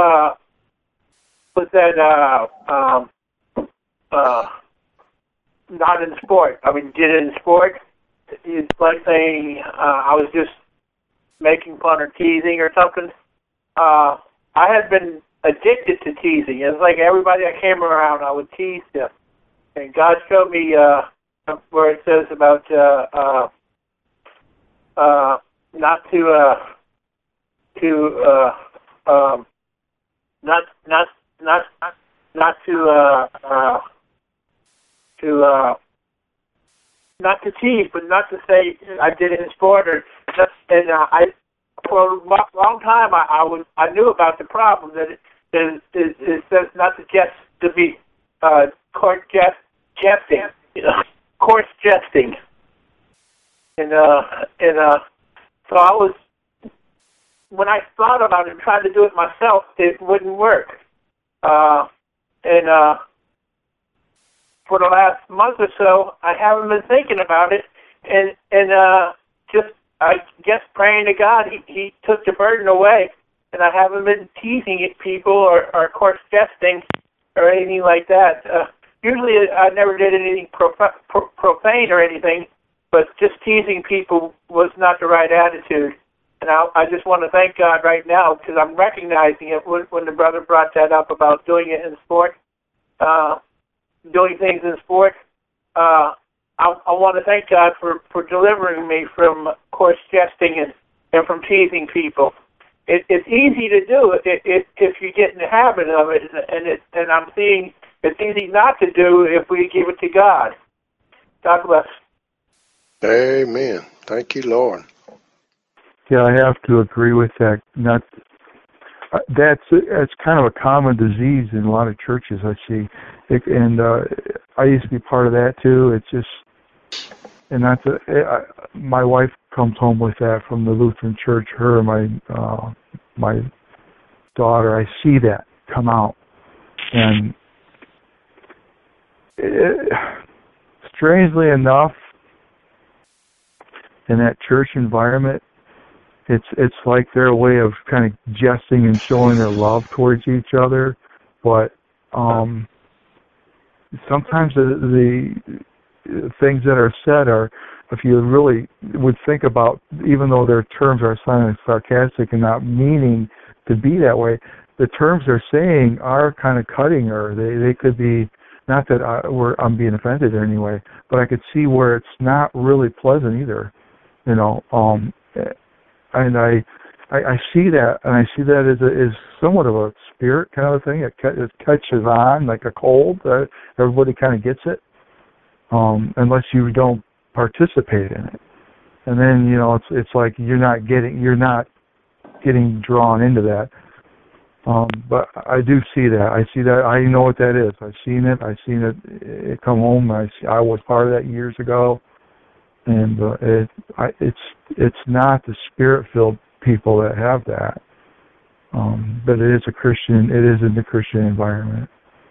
Speaker 8: was that not in sport. I mean, did it in sport. It's like saying I was just making fun or teasing or something. I had been addicted to teasing. It's like everybody I came around, I would tease them. And God showed me where it says about not to tease, but not to say I did it in sport or just. And I, for a long time, I knew about the problem that it says not to jest, to be coarse jesting, coarse jesting, and so I was, when I thought about it and tried to do it myself, it wouldn't work. For the last month or so, I haven't been thinking about it, and just, I guess, praying to God, He took the burden away, and I haven't been teasing at people or coarse jesting or anything like that. Usually I never did anything profane or anything, but just teasing people was not the right attitude. And I just want to thank God right now because I'm recognizing it when the brother brought that up about doing it in sport, doing things in sport. I want to thank God for delivering me from coarse jesting and from teasing people. It's easy to do if you get in the habit of it, and I'm seeing it's easy not to do if we give it to God. God bless.
Speaker 1: Amen. Thank you, Lord.
Speaker 5: Yeah, I have to agree with that. That's kind of a common disease in a lot of churches I see, I used to be part of that too. It's just, and my wife comes home with that from the Lutheran Church. Her and my daughter, I see that come out, and strangely enough, in that church environment, it's like their way of kind of jesting and showing their love towards each other, but sometimes the things that are said are, if you really would think about, even though their terms are sounding sarcastic and not meaning to be that way, the terms they're saying are kind of cutting her. They could be, not that I'm being offended in any way, but I could see where it's not really pleasant either, and I see that, and I see that as somewhat of a spirit kind of a thing. It catches on like a cold. Everybody kind of gets it, unless you don't participate in it. And then it's like you're not getting drawn into that. But I do see that. I see that. I know what that is. I've seen it. It come home. I was part of that years ago. And it's not the spirit-filled people that have that, but it is in the Christian environment.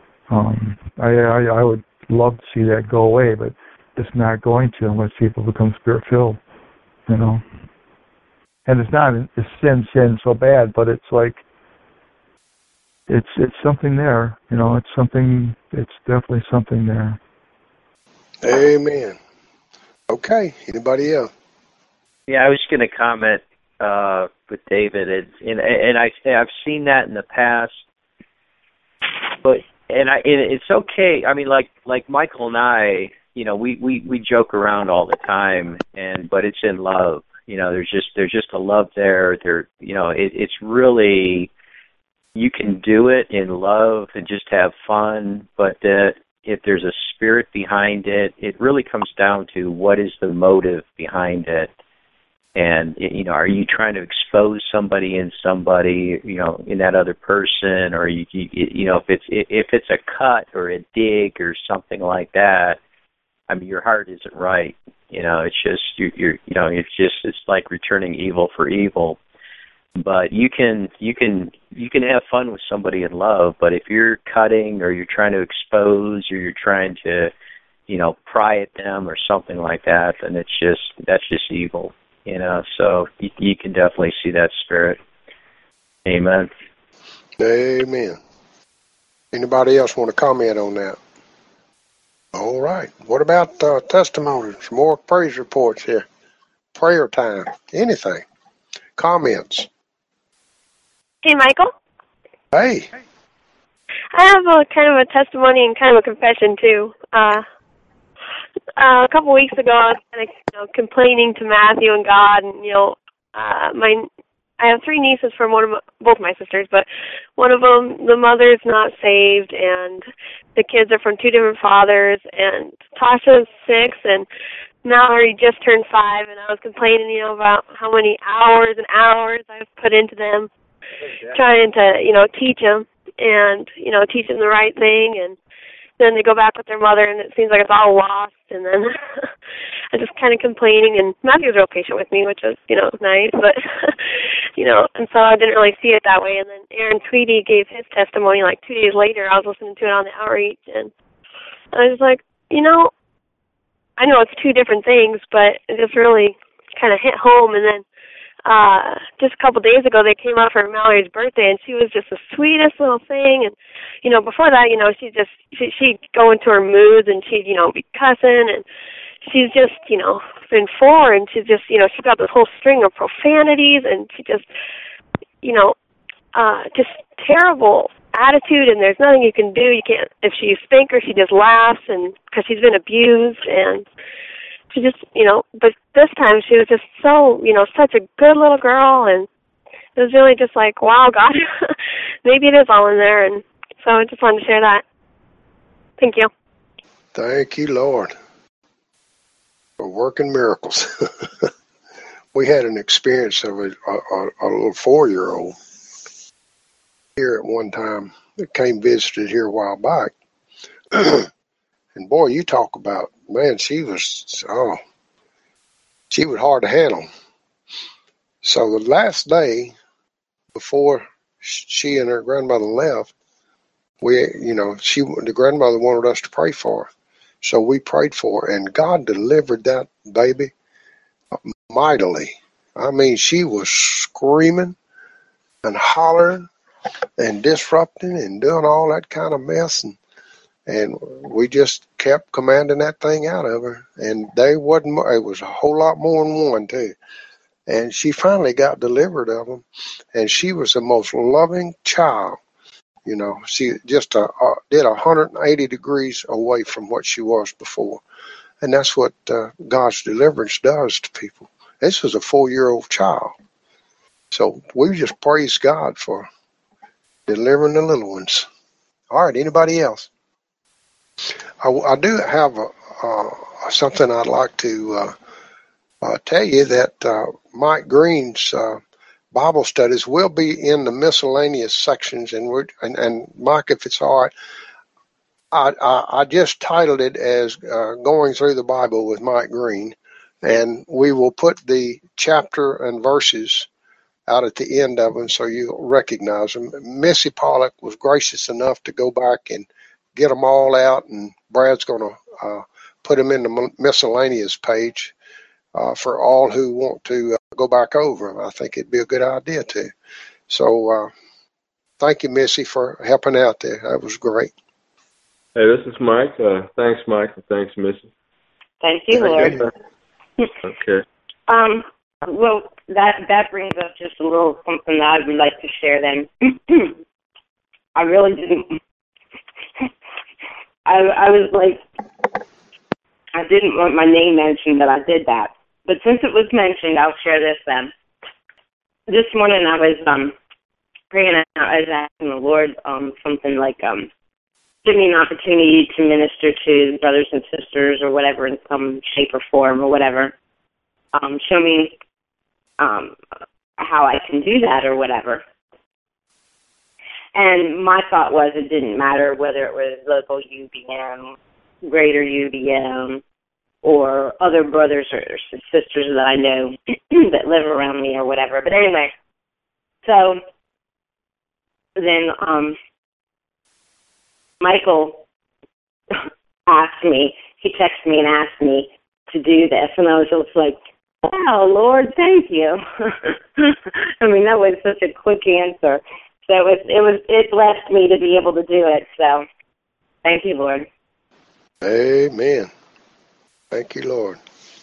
Speaker 5: I would love to see that go away, but it's not going to unless people become spirit-filled, And it's not a sin so bad, but it's like it's something there, It's definitely something there.
Speaker 1: Amen. Okay. Anybody else?
Speaker 2: Yeah, I was going to comment with David, and I've seen that in the past, but it's okay. I mean, like Michael and I, we joke around all the time, but it's in love. There's just a love there. It's really, you can do it in love and just have fun, but if there's a spirit behind it, it really comes down to what is the motive behind it. And, are you trying to expose somebody in that other person, or, if it's a cut or a dig or something like that, I mean, your heart isn't right. It's just, it's like returning evil for evil. But you can have fun with somebody in love, but if you're cutting or you're trying to expose or you're trying to, pry at them or something like that, then that's just evil, So you can definitely see that spirit. Amen.
Speaker 1: Amen. Anybody else want to comment on that? All right. What about testimonies? More praise reports here. Prayer time. Anything. Comments.
Speaker 9: Hey, Michael.
Speaker 1: Hey.
Speaker 9: I have a kind of a testimony and kind of a confession too. A couple weeks ago, I was kind of complaining to Matthew and God, and I have three nieces from both my sisters, but one of them, the mother's not saved, and the kids are from two different fathers, and Tasha's 6, and Mallory just turned 5, and I was complaining, about how many hours and hours I've put into them, trying to, teach them, and, teach them the right thing, and then they go back with their mother, and it seems like it's all lost, and then I'm just kind of complaining, and Matthew was real patient with me, which was, nice, but, and so I didn't really see it that way, and then Aaron Tweedy gave his testimony, 2 days later. I was listening to it on the outreach, and I was like, I know it's two different things, but it just really kind of hit home, and then just a couple days ago, they came out for Mallory's birthday, and she was just the sweetest little thing. And before that, she'd go into her moods, and she'd be cussing, and she's just been 4, and she's just she got this whole string of profanities, and she just just terrible attitude, and there's nothing you can do. You can't, if you spank her, she just laughs, and because she's been abused, and she just, but this time she was just so, such a good little girl, and it was really just like, wow, God, maybe it is all in there, and so I just wanted to share that. Thank you.
Speaker 1: Thank you, Lord, for working miracles. We had an experience of a little 4-year-old here at one time that came visited here a while back. And boy, you talk about, man, she was hard to handle. So the last day before she and her grandmother left, the grandmother wanted us to pray for her. So we prayed for her, and God delivered that baby mightily. I mean, she was screaming and hollering and disrupting and doing all that kind of mess, and we just kept commanding that thing out of her, and it was a whole lot more than one too. And she finally got delivered of them, and she was the most loving child. She just did 180 degrees away from what she was before. And that's what God's deliverance does to people. This was a 4-year-old child. So we just praise God for delivering the little ones. All right, anybody else? I do have something I'd like to tell you, that Mike Green's Bible studies will be in the miscellaneous sections, and Mike, if it's all right, I just titled it as Going Through the Bible with Mike Green, and we will put the chapter and verses out at the end of them so you'll recognize them. Missy Pollock was gracious enough to go back and get them all out, and Brad's going to put them in the miscellaneous page for all who want to go back over them. I think it'd be a good idea too. So thank you, Missy, for helping out there. That was great.
Speaker 10: Hey, this is Mike. Thanks, Mike, and thanks, Missy.
Speaker 4: Thank you, Lord.
Speaker 10: Okay.
Speaker 4: Well, that brings up just a little something that I would like to share then. I really didn't. I was like, I didn't want my name mentioned, but I did that. But since it was mentioned, I'll share this then. This morning I was praying out. I was asking the Lord something like, give me an opportunity to minister to brothers and sisters or whatever in some shape or form or whatever. Show me how I can do that or whatever. And my thought was it didn't matter whether it was local UBM, greater UBM, or other brothers or sisters that I know that live around me or whatever. But anyway, so then Michael asked me, he texted me and asked me to do this, and I was just like, oh, Lord, thank you. I mean, that was such a quick answer. So it blessed me to be able to do it. So thank you, Lord.
Speaker 1: Amen. Thank you, Lord.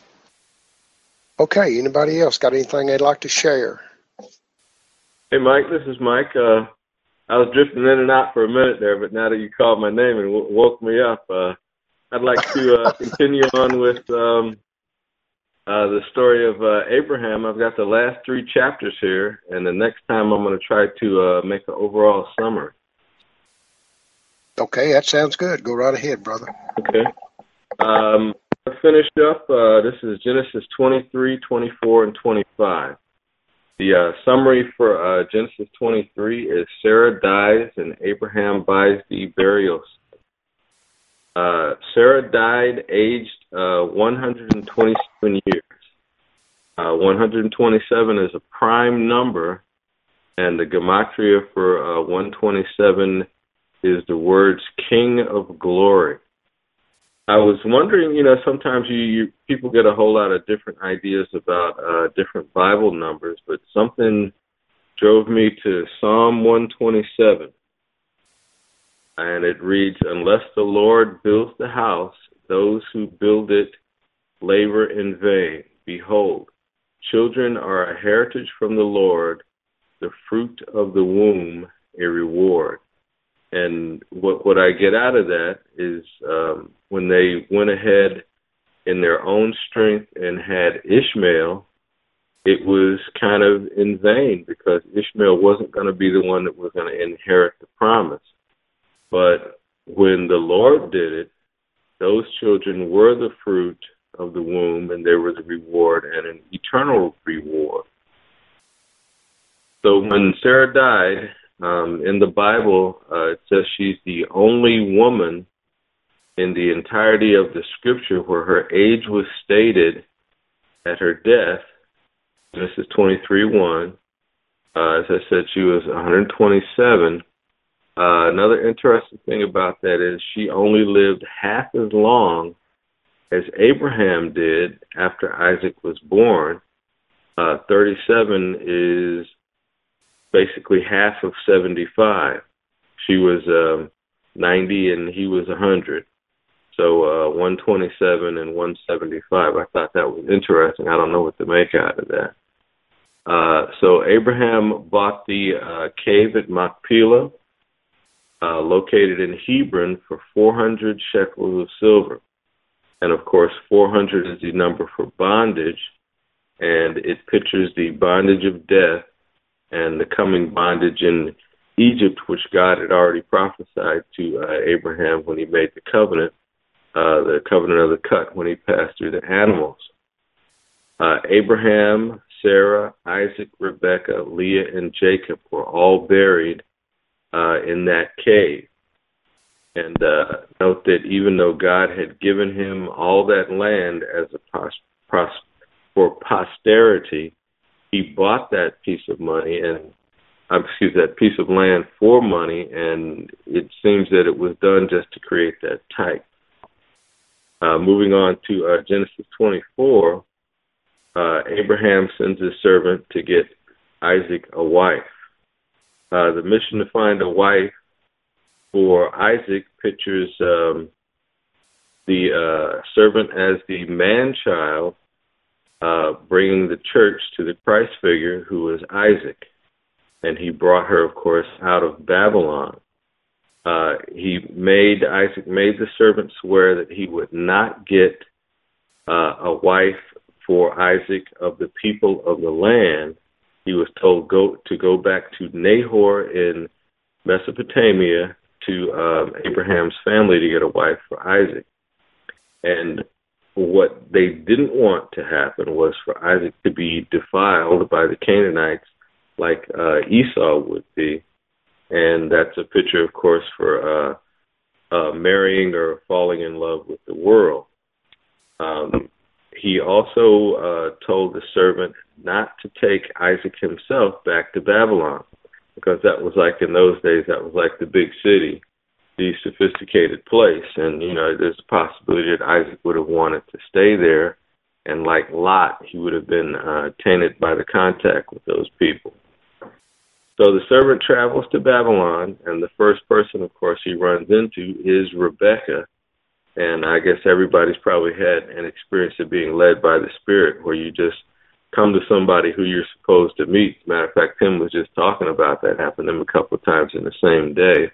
Speaker 1: Okay, anybody else got anything they'd like to share?
Speaker 10: Hey, Mike, this is Mike. I was drifting in and out for a minute there, but now that you called my name and woke me up, I'd like to continue on with the story of Abraham. I've got the last 3 chapters here, and the next time I'm going to try to make an overall summary.
Speaker 1: Okay, that sounds good. Go right ahead, brother.
Speaker 10: Okay. I finished up. This is Genesis 23, 24, and 25. The summary for Genesis 23 is Sarah dies and Abraham buys the burial. Sarah died aged 127 years. 127 is a prime number, and the gematria for 127 is the words King of Glory. I was wondering, sometimes people get a whole lot of different ideas about different Bible numbers, but something drove me to Psalm 127. And it reads, "Unless the Lord builds the house, those who build it labor in vain. Behold, children are a heritage from the Lord, the fruit of the womb a reward." And what I get out of that is when they went ahead in their own strength and had Ishmael, it was kind of in vain because Ishmael wasn't going to be the one that was going to inherit the promise. But when the Lord did it, those children were the fruit of the womb, and they were the reward and an eternal reward. So when Sarah died, in the Bible, it says she's the only woman in the entirety of the scripture where her age was stated at her death. Genesis 23:1. As I said, she was 127. Another interesting thing about that is she only lived half as long as Abraham did after Isaac was born. 37 is basically half of 75. She was 90 and he was 100. So 127 and 175. I thought that was interesting. I don't know what to make out of that. So Abraham bought the cave at Machpelah, located in Hebron, for 400 shekels of silver. And of course, 400 is the number for bondage, and it pictures the bondage of death and the coming bondage in Egypt, which God had already prophesied to Abraham when he made the covenant of the cut, when he passed through the animals. Abraham, Sarah, Isaac, Rebekah, Leah, and Jacob were all buried in that cave. And note that even though God had given him all that land as for posterity, he bought that piece of land for money, and it seems that it was done just to create that type. Moving on to Genesis 24, Abraham sends his servant to get Isaac a wife. The mission to find a wife for Isaac pictures the servant as the man-child, bringing the church to the Christ figure who was Isaac. And he brought her, of course, out of Babylon. Isaac made the servant swear that he would not get a wife for Isaac of the people of the land. He was told to go back to Nahor in Mesopotamia to Abraham's family to get a wife for Isaac. And what they didn't want to happen was for Isaac to be defiled by the Canaanites like Esau would be. And that's a picture, of course, for marrying or falling in love with the world. He also told the servant not to take Isaac himself back to Babylon, because that was like, in those days, that was like the big city, the sophisticated place. And, there's a possibility that Isaac would have wanted to stay there. And like Lot, he would have been tainted by the contact with those people. So the servant travels to Babylon, and the first person, of course, he runs into is Rebekah. And I guess everybody's probably had an experience of being led by the Spirit, where you just come to somebody who you're supposed to meet. Matter of fact, Tim was just talking about that. Happened to him a couple of times in the same day.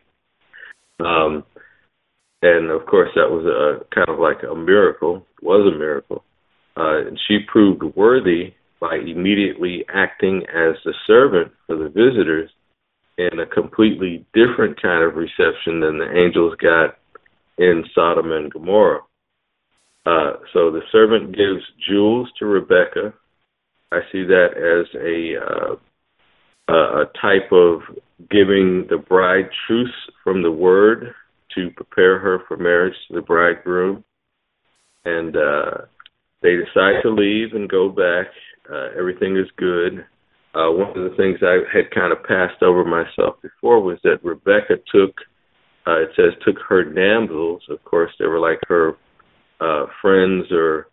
Speaker 10: And of course, that was a kind of like a miracle. It was a miracle. And she proved worthy by immediately acting as the servant for the visitors in a completely different kind of reception than the angels got in Sodom and Gomorrah. So the servant gives jewels to Rebekah. I see that as a type of giving the bride truths from the word to prepare her for marriage to the bridegroom. And they decide to leave and go back. Everything is good. One of the things I had kind of passed over myself before was that Rebekah took her damsels. Of course, they were like her friends or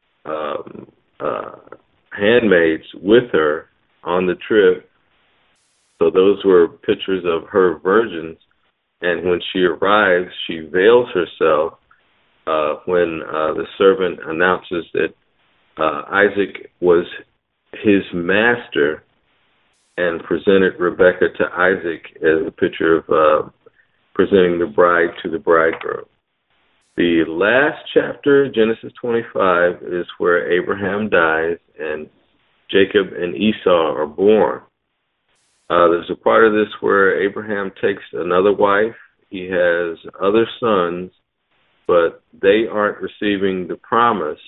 Speaker 10: handmaids with her on the trip. So those were pictures of her virgins. And when she arrives, she veils herself when the servant announces that Isaac was his master, and presented Rebekah to Isaac as a picture of presenting the bride to the bridegroom. The last chapter, Genesis 25, is where Abraham dies and Jacob and Esau are born. There's a part of this where Abraham takes another wife. He has other sons, but they aren't receiving the promise.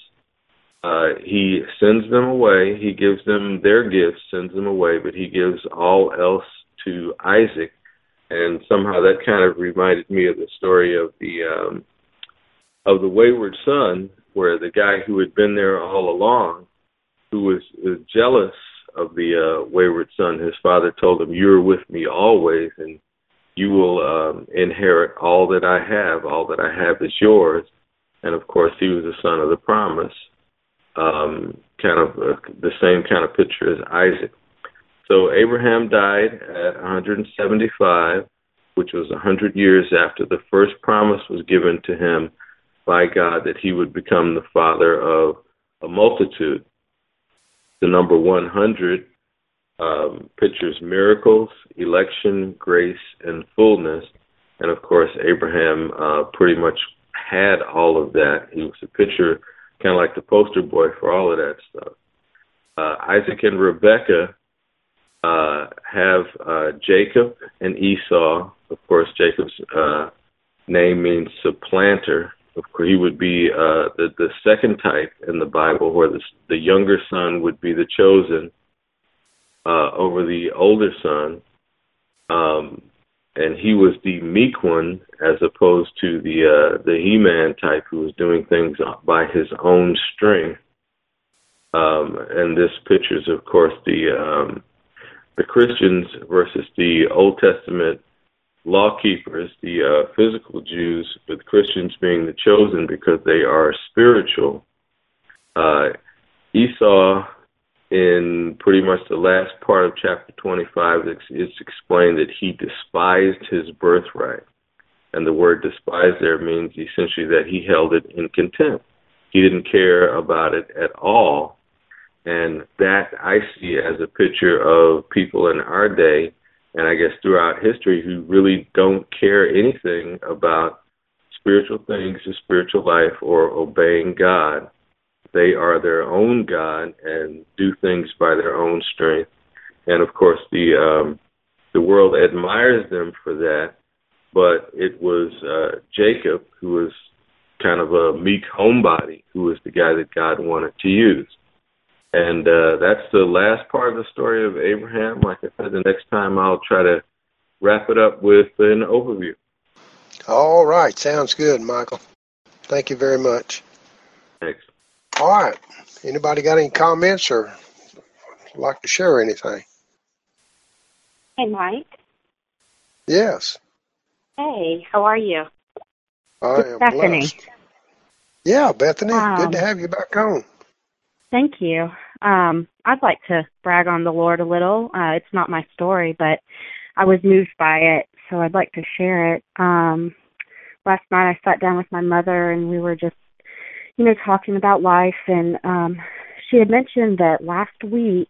Speaker 10: He sends them away. He gives them their gifts, sends them away, but he gives all else to Isaac. And somehow that kind of reminded me of the story of the wayward son, where the guy who had been there all along, who was jealous of the wayward son, his father told him, "You're with me always, and you will inherit all that I have. All that I have is yours." And of course, he was the son of the promise. Kind of the same kind of picture as Isaac. So Abraham died at 175, which was 100 years after the first promise was given to him by God that he would become the father of a multitude. The number 100 pictures miracles, election, grace, and fullness. And of course, Abraham pretty much had all of that. He was a picture, kind of like the poster boy for all of that stuff. Isaac and Rebekah have Jacob and Esau. Of course, Jacob's name means supplanter. Of course, he would be the second type in the Bible, where the younger son would be the chosen over the older son. And he was the meek one, as opposed to the He-Man type who was doing things by his own strength. And this pictures, of course, the Christians versus the Old Testament law keepers, the physical Jews, with Christians being the chosen because they are spiritual. Esau, in pretty much the last part of chapter 25, it's explained that he despised his birthright. And the word despise there means essentially that he held it in contempt. He didn't care about it at all. And that I see as a picture of people in our day, and I guess throughout history, who really don't care anything about spiritual things, the spiritual life, or obeying God. They are their own God and do things by their own strength. And of course, the world admires them for that. But it was Jacob, who was kind of a meek homebody, who was the guy that God wanted to use. And that's the last part of the story of Abraham. Like I said, the next time I'll try to wrap it up with an overview.
Speaker 1: All right. Sounds good, Michael. Thank you very much.
Speaker 10: Thanks.
Speaker 1: All right. Anybody got any comments or like to share anything?
Speaker 11: Hey, Mike.
Speaker 1: Yes.
Speaker 11: Hey, how are you?
Speaker 1: I am
Speaker 11: Bethany.
Speaker 1: blessed. Yeah, Bethany. Good to have you back on.
Speaker 11: Thank you. I'd like to brag on the Lord a little. It's not my story, but I was moved by it, so I'd like to share it. last night I sat down with my mother and we were just, talking about life, and she had mentioned that last week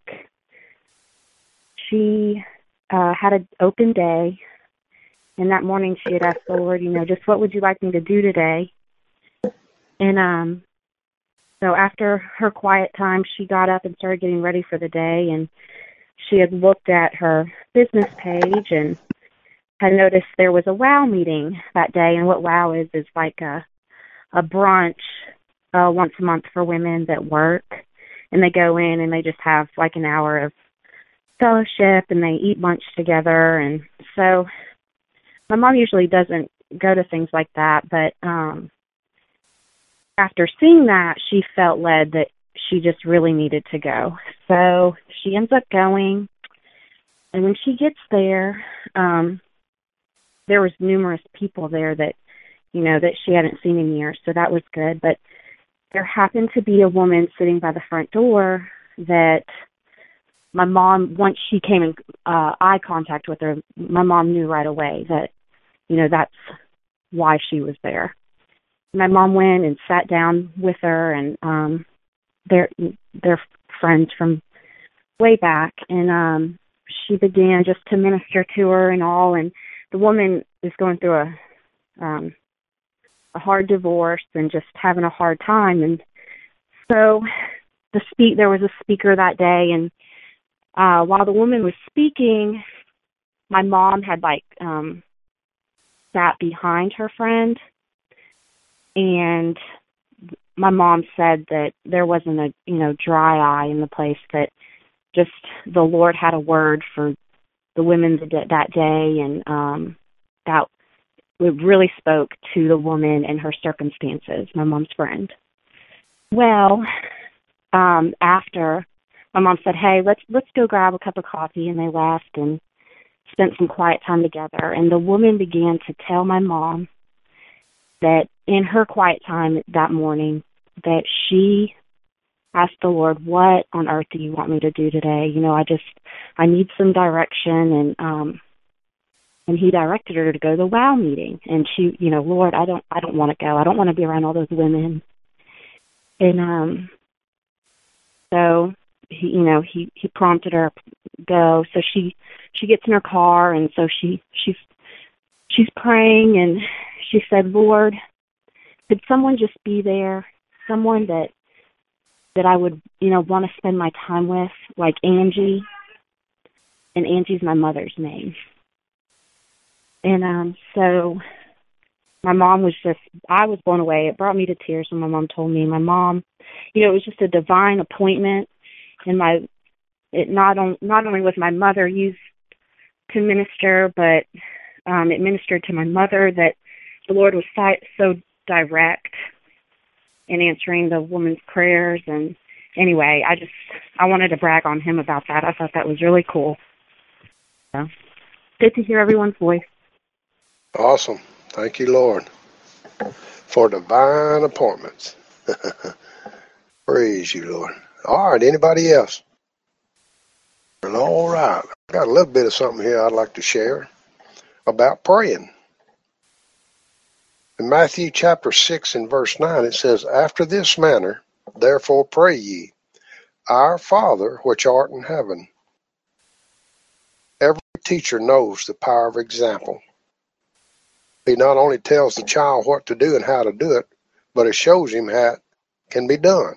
Speaker 11: she had an open day, and that morning she had asked the Lord, just what would you like me to do today? And so after her quiet time, she got up and started getting ready for the day, and she had looked at her business page and had noticed there was a WOW meeting that day. And what WOW is like a brunch once a month for women that work, and they go in and they just have like an hour of fellowship and they eat lunch together. And so my mom usually doesn't go to things like that, but after seeing that, she felt led that she just really needed to go. So she ends up going, and when she gets there, there was numerous people there that, that she hadn't seen in years, so that was good. But there happened to be a woman sitting by the front door that my mom, once she came in eye contact with her, my mom knew right away that, that's why she was there. My mom went and sat down with her, and they're friends from way back, and she began just to minister to her and all. And the woman is going through a hard divorce and just having a hard time. And so there was a speaker that day, and while the woman was speaking, my mom had sat behind her friend, and my mom said that there wasn't a dry eye in the place, that just the Lord had a word for the women that day, and that it really spoke to the woman and her circumstances, my mom's friend. Well, after, my mom said, hey, let's go grab a cup of coffee, and they left and spent some quiet time together. And the woman began to tell my mom that in her quiet time that morning, that she asked the Lord, what on earth do you want me to do today? I need some direction. And he directed her to go to the WOW meeting. And she, Lord, I don't want to go. I don't want to be around all those women. And so he prompted her go. So she gets in her car, and so she's praying, and she said, Lord, could someone just be there, someone that I would want to spend my time with, like Angie. And Angie's my mother's name. And so my mom I was blown away. It brought me to tears when my mom told me. My mom, it was just a divine appointment. And not only was my mother used to minister, but it ministered to my mother, that the Lord was so direct in answering the woman's prayers. And anyway, I wanted to brag on him about that. I thought that was really cool. So, good to hear everyone's voice.
Speaker 1: Awesome. Thank you, Lord, for divine appointments. Praise you, Lord. All right, anybody else? All right. I got a little bit of something here I'd like to share about praying. In Matthew chapter 6 and verse 9, it says, after this manner, therefore pray ye, our Father which art in heaven. Every teacher knows the power of example. He not only tells the child what to do and how to do it, but it shows him how it can be done.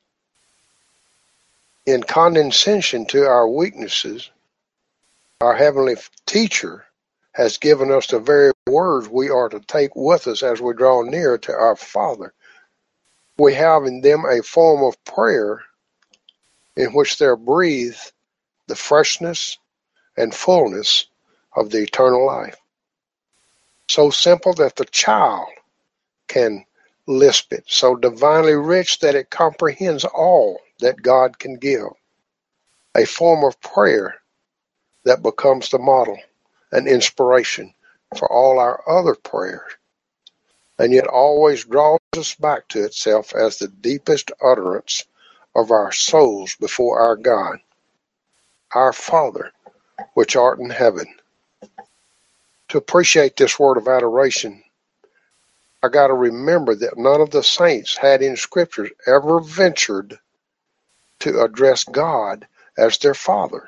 Speaker 1: In condescension to our weaknesses, our heavenly teacher has given us the very words we are to take with us as we draw near to our Father. We have in them a form of prayer in which there breathes the freshness and fullness of the eternal life. So simple that the child can lisp it, so divinely rich that it comprehends all that God can give. A form of prayer that becomes the model and inspiration for all our other prayers, and yet always draws us back to itself as the deepest utterance of our souls before our God, our Father, which art in heaven. To appreciate this word of adoration, I got to remember that none of the saints had in Scriptures ever ventured to address God as their Father.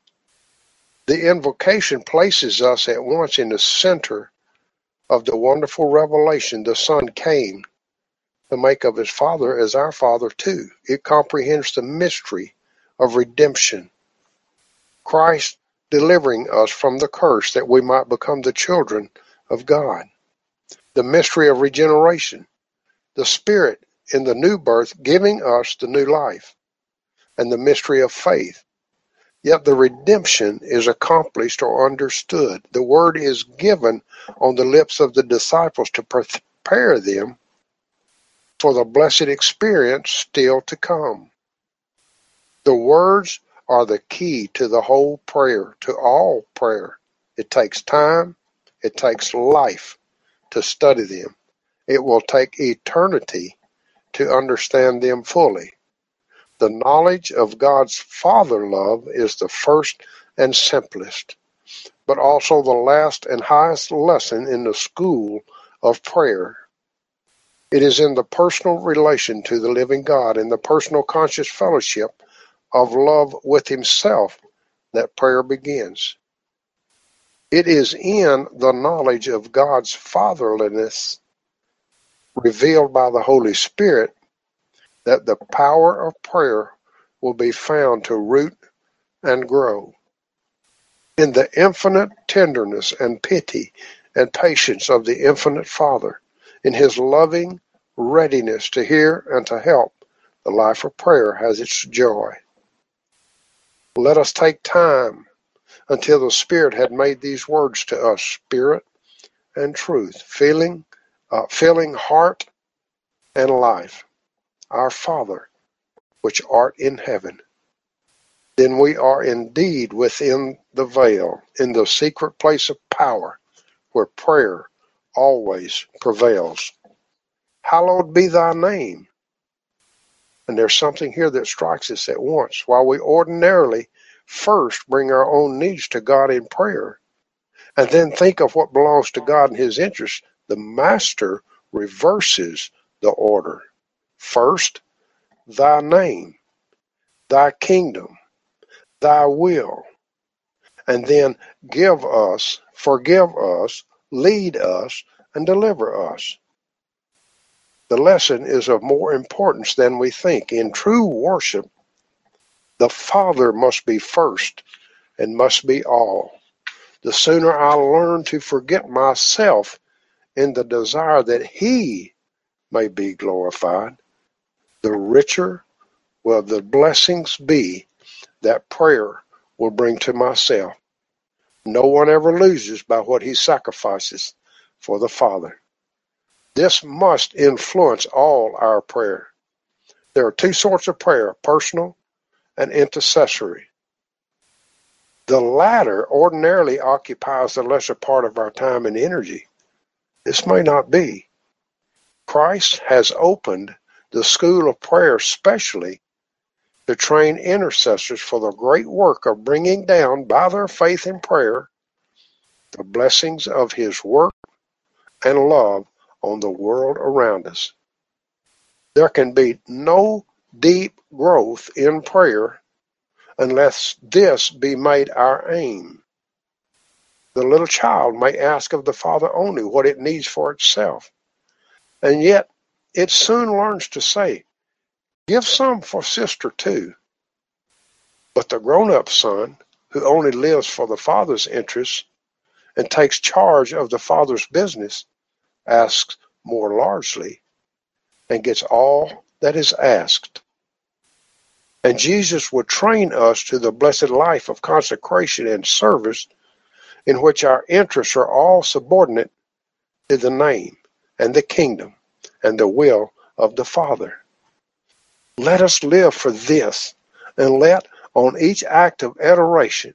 Speaker 1: The invocation places us at once in the center of the wonderful revelation the Son came to make of his Father as our Father too. It comprehends the mystery of redemption, Christ delivering us from the curse that we might become the children of God, the mystery of regeneration, the Spirit in the new birth giving us the new life, and the mystery of faith. Yet the redemption is accomplished or understood. The word is given on the lips of the disciples to prepare them for the blessed experience still to come. The words are the key to the whole prayer, to all prayer. It takes time, it takes life to study them. It will take eternity to understand them fully. The knowledge of God's Father love is the first and simplest, but also the last and highest lesson in the school of prayer. It is in the personal relation to the living God and the personal conscious fellowship of love with himself that prayer begins. It is in the knowledge of God's fatherliness revealed by the Holy Spirit that the power of prayer will be found to root and grow. In the infinite tenderness and pity and patience of the infinite Father, in his loving readiness to hear and to help, the life of prayer has its joy. Let us take time until the Spirit had made these words to us, spirit and truth, filling heart and life. Our Father, which art in heaven. Then we are indeed within the veil, in the secret place of power, where prayer always prevails. Hallowed be thy name. And there's something here that strikes us at once. While we ordinarily first bring our own needs to God in prayer, and then think of what belongs to God and his interests, the Master reverses the order. First, thy name, thy kingdom, thy will, and then forgive us, lead us, and deliver us. The lesson is of more importance than we think. In true worship, the Father must be first and must be all. The sooner I learn to forget myself in the desire that he may be glorified, the richer will the blessings be that prayer will bring to myself. No one ever loses by what he sacrifices for the Father. This must influence all our prayer. There are two sorts of prayer, personal and intercessory. The latter ordinarily occupies the lesser part of our time and energy. This may not be. Christ has opened the school of prayer specially to train intercessors for the great work of bringing down by their faith in prayer the blessings of his work and love on the world around us. There can be no deep growth in prayer unless this be made our aim. The little child may ask of the Father only what it needs for itself, and yet it soon learns to say, "Give some for sister too." But the grown-up son, who only lives for the Father's interests and takes charge of the Father's business, asks more largely and gets all that is asked. And Jesus would train us to the blessed life of consecration and service in which our interests are all subordinate to the name and the kingdom and the will of the Father. Let us live for this, and let on each act of adoration,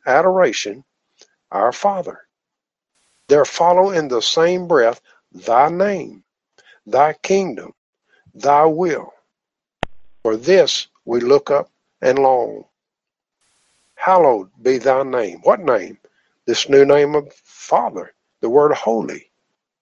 Speaker 1: our Father. There follow in the same breath thy name, thy kingdom, thy will. For this we look up and long. Hallowed be thy name. What name? This new name of Father, the word holy.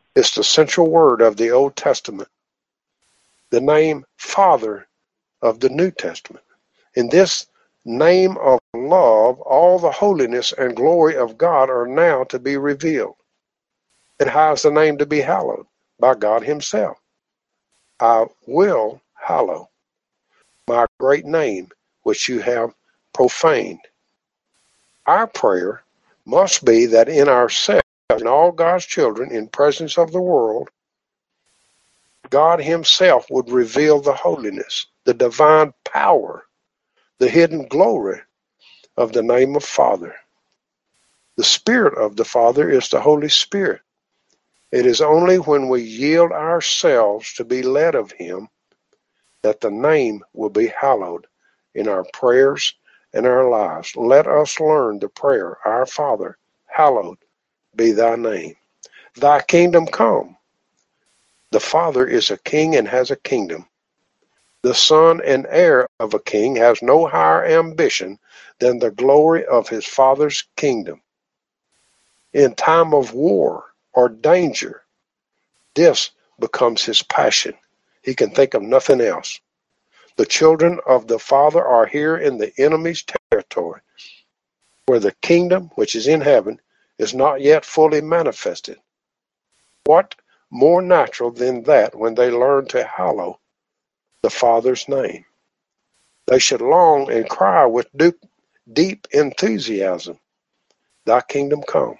Speaker 1: It's the central word of the Old Testament, the name Father of the New Testament. In this name of love, all the holiness and glory of God are now to be revealed. And how is the name to be hallowed? By God himself. I will hallow my great name, which you have profaned. Our prayer must be that in ourselves and all God's children, in presence of the world, God himself would reveal the holiness, the divine power, the hidden glory of the name of Father. The Spirit of the Father is the Holy Spirit. It is only when we yield ourselves to be led of him that the name will be hallowed in our prayers and our lives. Let us learn the prayer, Our Father, hallowed be thy name. Thy kingdom come. The Father is a king and has a kingdom. The son and heir of a king has no higher ambition than the glory of his Father's kingdom. In time of war or danger, this becomes his passion. He can think of nothing else. The children of the Father are here in the enemy's territory, where the kingdom, which is in heaven, is not yet fully manifested. What more natural than that when they learn to hallow the Father's name? They should long and cry with deep enthusiasm, Thy kingdom come.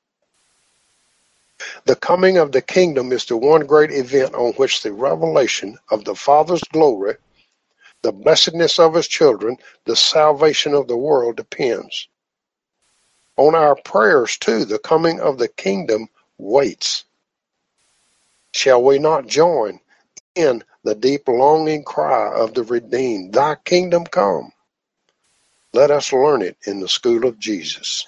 Speaker 1: The coming of the kingdom is the one great event on which the revelation of the Father's glory, the blessedness of his children, the salvation of the world depends. On our prayers, too, the coming of the kingdom waits. Shall we not join in the deep longing cry of the redeemed, Thy kingdom come? Let us learn it in the school of Jesus.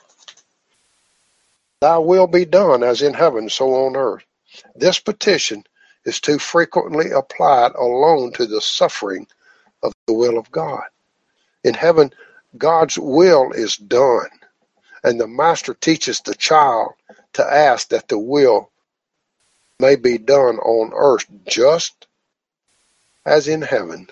Speaker 1: Thy will be done as in heaven, so on earth. This petition is too frequently applied alone to the suffering of the will of God. In heaven, God's will is done, and the Master teaches the child to ask that the will may be done on earth just as in heaven,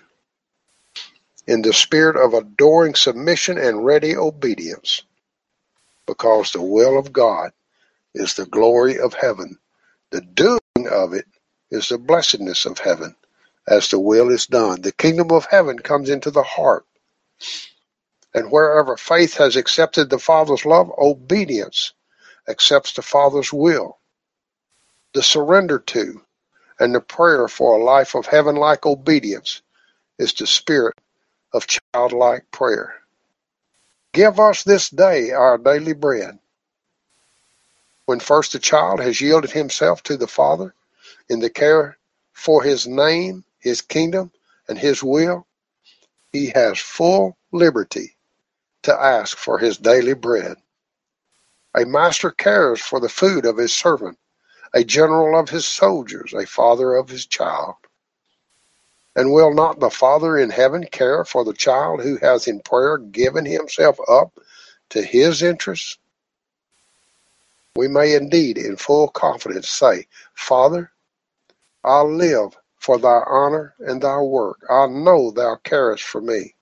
Speaker 1: in the spirit of adoring submission and ready obedience, because the will of God is the glory of heaven. The doing of it is the blessedness of heaven, as the will is done. The kingdom of heaven comes into the heart. And wherever faith has accepted the Father's love, obedience accepts the Father's will. The surrender to and the prayer for a life of heaven-like obedience is the spirit of childlike prayer. Give us this day our daily bread. When first the child has yielded himself to the Father in the care for his name, his kingdom, and his will, he has full liberty to ask for his daily bread. A master cares for the food of his servant, a general of his soldiers, a father of his child. And will not the Father in heaven care for the child who has in prayer given himself up to his interests? We may indeed in full confidence say, Father, I live for thy honor and thy work. I know thou carest for me.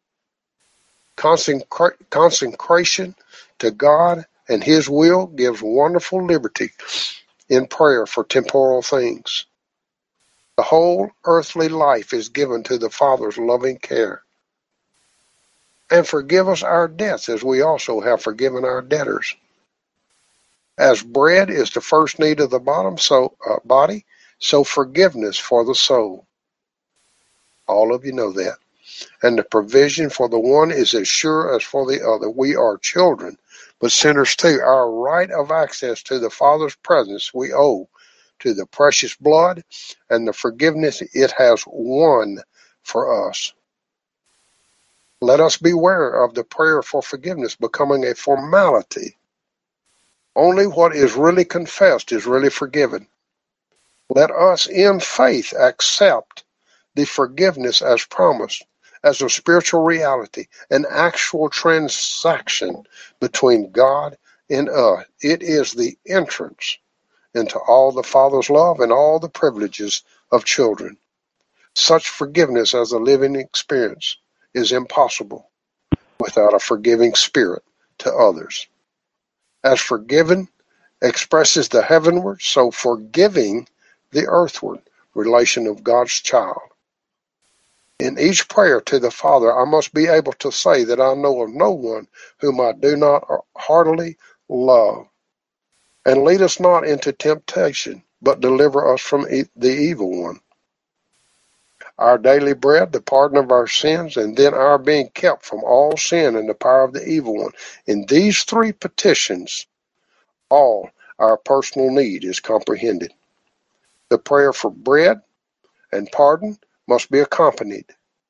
Speaker 1: Consecration to God and his will gives wonderful liberty in prayer for temporal things. The whole earthly life is given to the Father's loving care. And forgive us our debts as we also have forgiven our debtors. As bread is the first need of the body, so forgiveness for the soul. All of you know that. And the provision for the one is as sure as for the other. We are children, but sinners too. Our right of access to the Father's presence we owe to the precious blood and the forgiveness it has won for us. Let us beware of the prayer for forgiveness becoming a formality. Only what is really confessed is really forgiven. Let us in faith accept the forgiveness as promised, as a spiritual reality, an actual transaction between God and us. It is the entrance into all the Father's love and all the privileges of children. Such forgiveness as a living experience is impossible without a forgiving spirit to others. As forgiven expresses the heavenward, so forgiving the earthward relation of God's child. In each prayer to the Father, I must be able to say that I know of no one whom I do not heartily love. And lead us not into temptation, but deliver us from the evil one. Our daily bread, the pardon of our sins, and then our being kept from all sin and the power of the evil one. In these three petitions, all our personal need is comprehended. The prayer for bread and pardon must be accompanied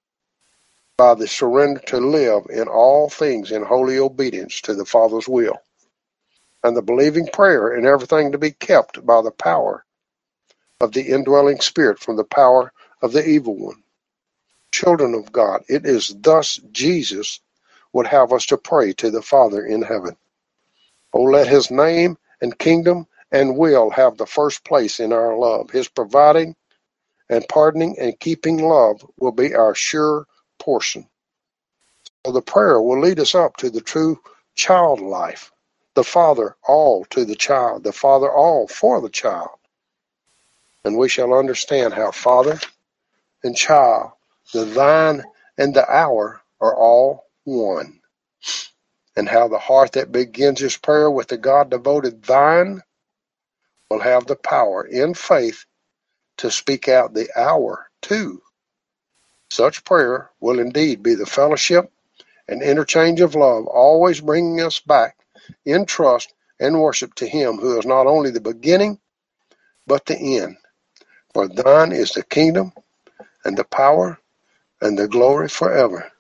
Speaker 1: by the surrender to live in all things in holy obedience to the Father's will, and the believing prayer in everything to be kept by the power of the indwelling Spirit from the power of the evil one. Children of God, it is thus Jesus would have us to pray to the Father in heaven. Oh, let his name and kingdom and will have the first place in our love. His providing and pardoning and keeping love will be our sure portion. So the prayer will lead us up to the true child life. The Father all to the child, the Father all for the child. And we shall understand how Father and child, the thine and the our, are all one. And how the heart that begins his prayer with the God devoted thine will have the power in faith to speak out the our too. Such prayer will indeed be the fellowship and interchange of love, always bringing us back in trust and worship to him who is not only the beginning, but the end. For thine is the kingdom and the power and the glory forever.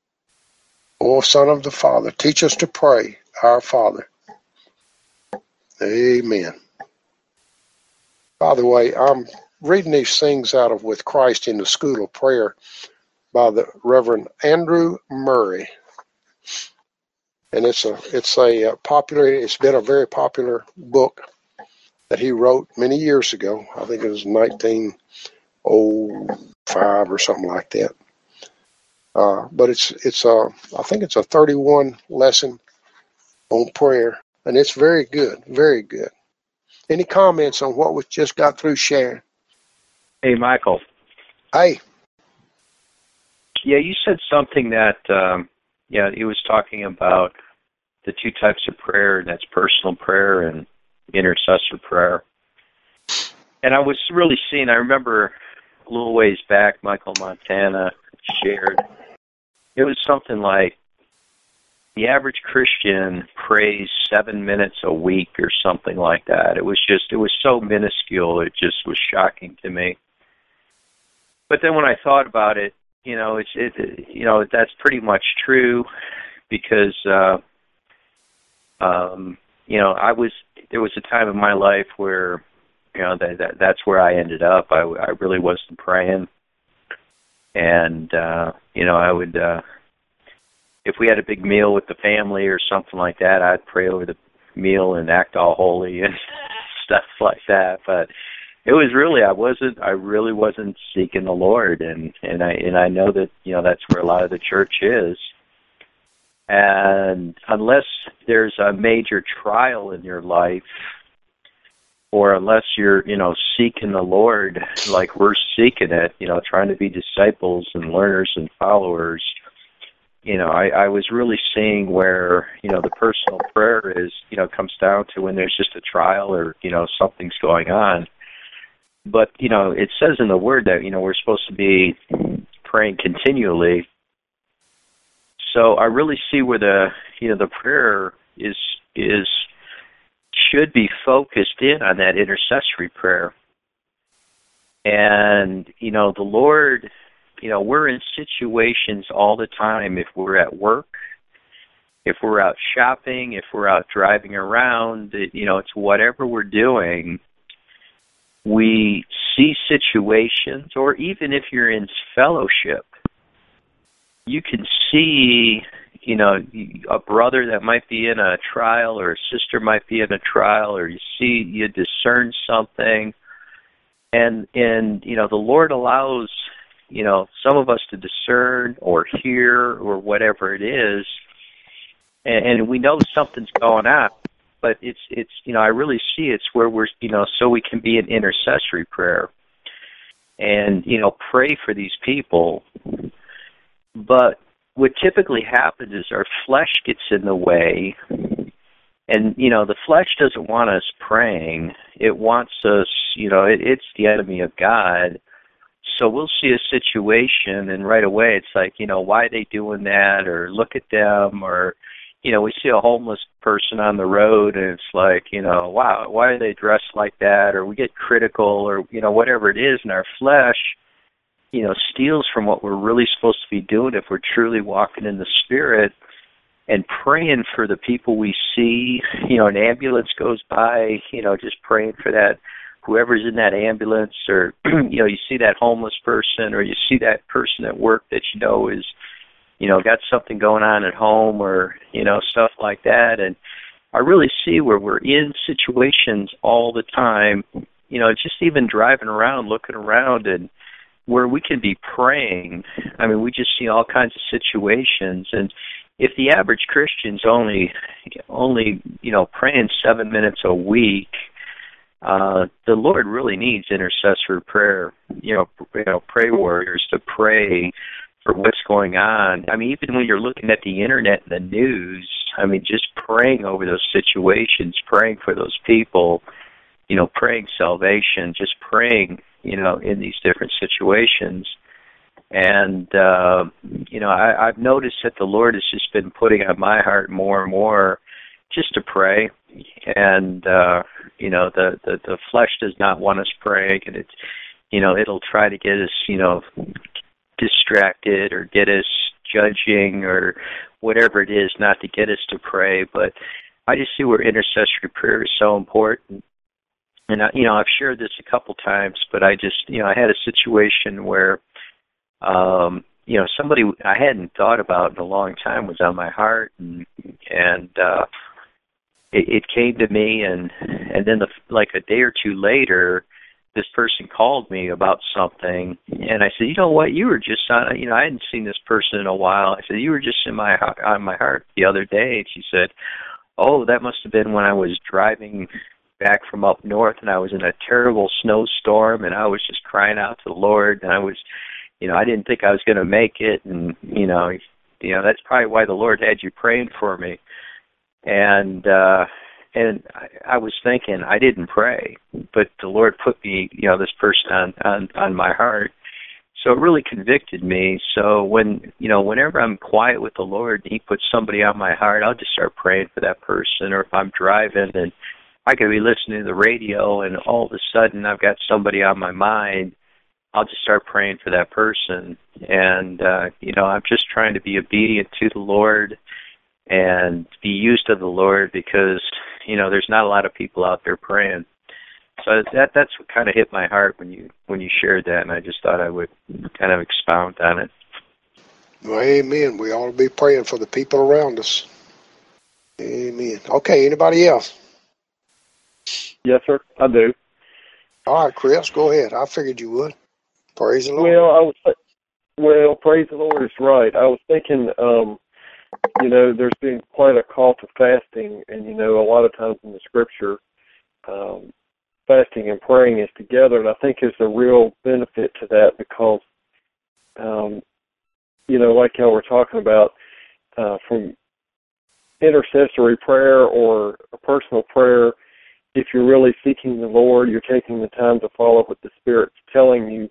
Speaker 1: O Son of the Father, teach us to pray, our Father. Amen. By the way, I'm reading these things out of With Christ in the School of Prayer by the Reverend Andrew Murray. And it's been a very popular book that he wrote many years ago. I think it was 1905 or something like that. But I think it's a 31 lesson on prayer, and it's very good, very good. Any comments on what we just got through sharing?
Speaker 2: Hey, Michael.
Speaker 1: Hey.
Speaker 2: Yeah, you said something that, he was talking about the two types of prayer, and that's personal prayer and intercessor prayer. And I was really seeing, I remember a little ways back, Michael Montana shared, it was something like the average Christian prays 7 minutes a week or something like that. It was so minuscule, it just was shocking to me. But then when I thought about it, that's pretty much true, because there was a time in my life where that's where I ended up. I really wasn't praying, and I would if we had a big meal with the family or something like that, I'd pray over the meal and act all holy and stuff like that. But it was really I really wasn't seeking the Lord, and I know that that's where a lot of the church is. And unless there's a major trial in your life, or unless you're seeking the Lord like we're seeking it, trying to be disciples and learners and followers, I was really seeing where the personal prayer is comes down to when there's just a trial or something's going on. But it says in the Word that we're supposed to be praying continually. So I really see where the prayer should be focused in on that intercessory prayer. And the Lord, we're in situations all the time. If we're at work, if we're out shopping, if we're out driving around, it's whatever we're doing. We see situations, or even if you're in fellowship, you can see, a brother that might be in a trial, or a sister might be in a trial, or you discern something, and the Lord allows, some of us to discern or hear or whatever it is, and we know something's going on, but it's I really see it's where we're, so we can be in intercessory prayer and, pray for these people. But what typically happens is our flesh gets in the way, and, the flesh doesn't want us praying. It wants us, it's the enemy of God. So we'll see a situation, and right away it's like, why are they doing that? Or look at them, or, we see a homeless person on the road, and it's like, wow, why are they dressed like that? Or we get critical, or, whatever it is, and our flesh, steals from what we're really supposed to be doing if we're truly walking in the Spirit and praying for the people we see. An ambulance goes by, just praying for that, whoever's in that ambulance, or, you see that homeless person, or you see that person at work that is, got something going on at home, or, stuff like that. And I really see where we're in situations all the time, just even driving around, looking around, and where we can be praying. I mean, we just see all kinds of situations. And if the average Christian's only praying 7 minutes a week, the Lord really needs intercessory prayer, pray warriors to pray for what's going on. I mean, even when you're looking at the internet and the news, I mean, just praying over those situations, praying for those people, praying salvation, just praying, in these different situations. And, I've noticed that the Lord has just been putting on my heart more and more just to pray. And, the flesh does not want us praying, and it's, it'll try to get us, distracted, or get us judging, or whatever it is, not to get us to pray. But I just see where intercessory prayer is so important. And, I've shared this a couple times, but I just, I had a situation where, somebody I hadn't thought about in a long time was on my heart, and it came to me, and then like a day or two later, this person called me about something, and I said, you know what, you were just on, I hadn't seen this person in a while. I said, you were just on my heart the other day. And she said, oh, that must have been when I was driving back from up north, and I was in a terrible snowstorm, and I was just crying out to the Lord, and I was, I didn't think I was going to make it, and, that's probably why the Lord had you praying for me. And I was thinking, I didn't pray, but the Lord put me, this person on my heart. So it really convicted me. So whenever I'm quiet with the Lord and He puts somebody on my heart, I'll just start praying for that person. Or if I'm driving and I could be listening to the radio and all of a sudden I've got somebody on my mind, I'll just start praying for that person. And, I'm just trying to be obedient to the Lord and be used of the Lord, because, there's not a lot of people out there praying. So that's what kind of hit my heart when you shared that, and I just thought I would kind of expound on it.
Speaker 1: Well, amen. We ought to be praying for the people around us. Amen. Okay, anybody else?
Speaker 12: Yes, sir, I do.
Speaker 1: All right, Chris, go ahead. I figured you would. Praise the Lord.
Speaker 12: Well, praise the Lord is right. I was thinking, there's been quite a call to fasting, and, a lot of times in the Scripture, fasting and praying is together, and I think there's a real benefit to that because, like y'all were talking about, from intercessory prayer or a personal prayer, if you're really seeking the Lord, you're taking the time to follow what the Spirit's telling you,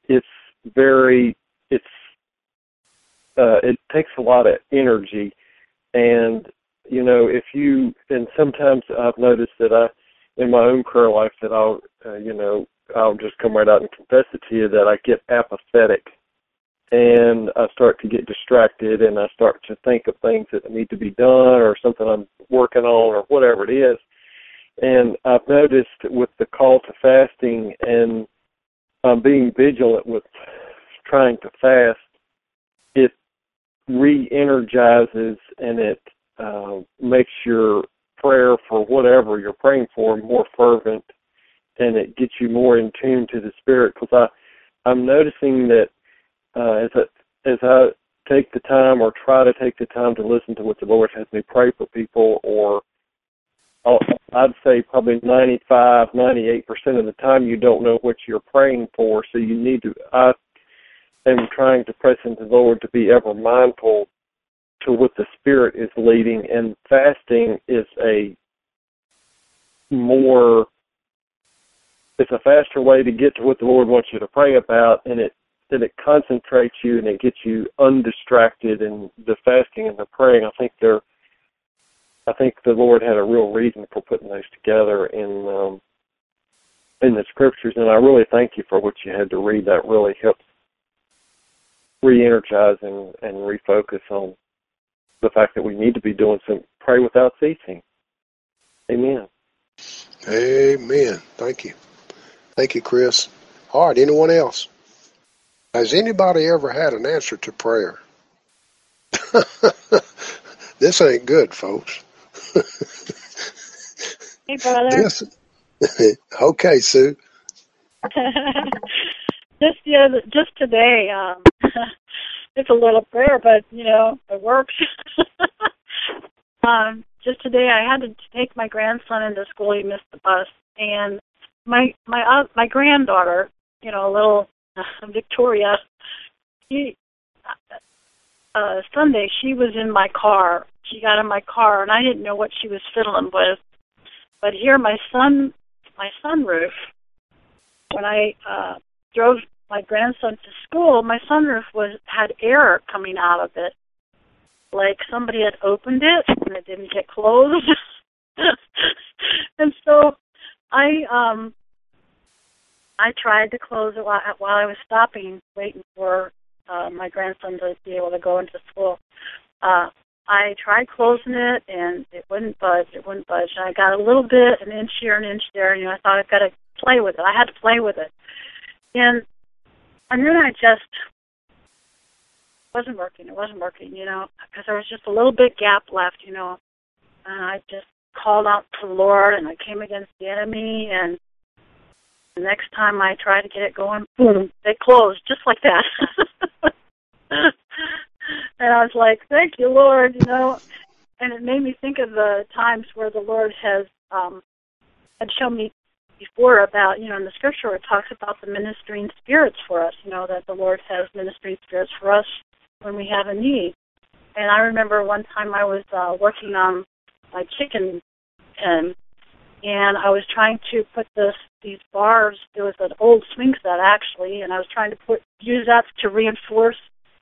Speaker 12: it takes a lot of energy. And, and sometimes I've noticed that in my own prayer life that I'll just come right out and confess it to you that I get apathetic and I start to get distracted and I start to think of things that need to be done or something I'm working on or whatever it is. And I've noticed with the call to fasting and being vigilant with trying to fast, re-energizes and it makes your prayer for whatever you're praying for more fervent, and it gets you more in tune to the Spirit. Because I'm noticing that as I take the time or try to take the time to listen to what the Lord has me pray for people, or I'd say probably 95, 98% of the time you don't know what you're praying for, so you need to, I am trying to press into the Lord to be ever mindful to what the Spirit is leading, and fasting is it's a faster way to get to what the Lord wants you to pray about, and it concentrates you and it gets you undistracted in the fasting and the praying. I think the Lord had a real reason for putting those together in the Scriptures, and I really thank you for what you had to read. That really helps re-energize and refocus on the fact that we need to be doing some pray without ceasing. Amen.
Speaker 1: Amen. Thank you. Thank you, Chris. All right, anyone else? Has anybody ever had an answer to prayer? This ain't good, folks.
Speaker 13: Hey, brother.
Speaker 1: Okay, Sue.
Speaker 13: Just today, it's a little prayer, but it works. Just today, I had to take my grandson into school. He missed the bus, and my granddaughter, little Victoria, Sunday she was in my car. She got in my car, and I didn't know what she was fiddling with. But here, my sunroof, when I drove my grandson to school, my sunroof had air coming out of it, like somebody had opened it and it didn't get closed. And so I tried to close it while I was stopping, waiting for my grandson to be able to go into school. I tried closing it, and it wouldn't budge. And I got a little bit, an inch here, an inch there. I thought I've got to play with it. I had to play with it. And then I just wasn't working. It wasn't working, because there was just a little bit gap left, And I just called out to the Lord, and I came against the enemy, and the next time I tried to get it going, boom, it closed just like that. And I was like, thank you, Lord, And it made me think of the times where the Lord had shown me before about, in the Scripture where it talks about the ministering spirits for us, that the Lord has ministering spirits for us when we have a need. And I remember one time I was working on my chicken pen, and I was trying to put these bars. There was an old swing set, actually, and I was trying to use that to reinforce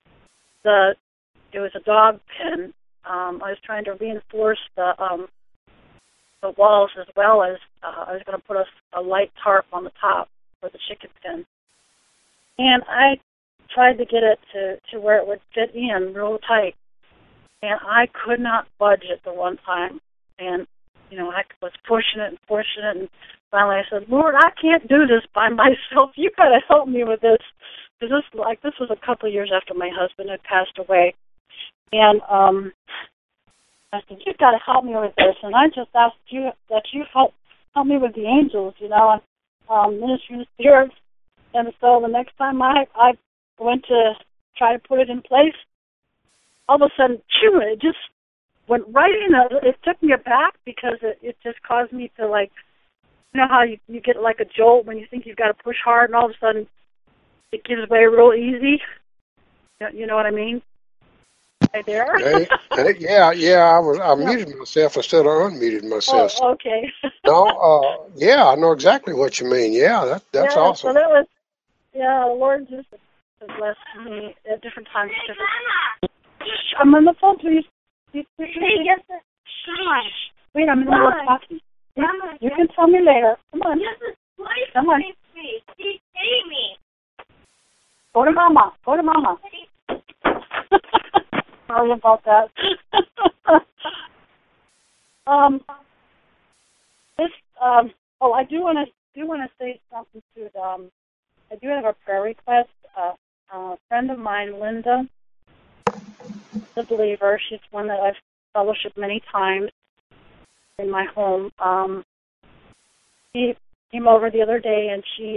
Speaker 13: it was a dog pen. I was trying to reinforce the walls, as well as I was going to put a light tarp on the top for the chicken pen. And I tried to get it to where it would fit in real tight, and I could not budge it the one time. And I was pushing it, and finally I said, Lord, I can't do this by myself. You got to help me with this. Because this was a couple of years after my husband had passed away. And I said, you've got to help me with this. And I just asked you that you help me with the angels, and ministering spirits. And so the next time I went to try to put it in place, all of a sudden, it just went right in. It took me aback because it just caused me to, how you get like a jolt when you think you've got to push hard, and all of a sudden it gives way real easy. You know what I mean? Right there?
Speaker 1: I muted myself instead of unmuted myself.
Speaker 13: Oh, okay.
Speaker 1: No, I know exactly what you mean. Yeah, that's awesome.
Speaker 13: So that was, the Lord just blessed me at different times. I'm on the phone, please. Wait, I'm in the middle of talking. Mama, you can tell me later. Come on. Come on. Go to Mama. Sorry about that. I do want to say something to I do have a prayer request. A friend of mine, Linda, a believer. She's one that I've fellowshiped many times in my home. She came over the other day, and she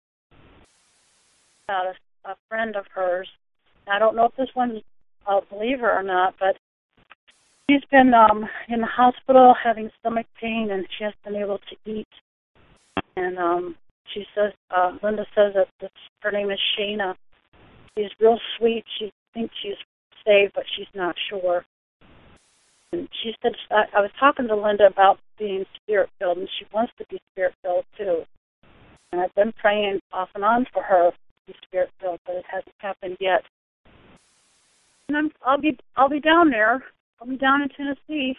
Speaker 13: had a friend of hers. I don't know if this one's a believer or not, but she's been in the hospital having stomach pain, and she hasn't been able to eat. And she says, Linda says that her name is Shayna. She's real sweet. She thinks she's saved, but she's not sure. And she said, I was talking to Linda about being Spirit-filled, and she wants to be Spirit-filled too. And I've been praying off and on for her to be Spirit-filled, but it hasn't happened yet. And I'll be down there. I'll be down in Tennessee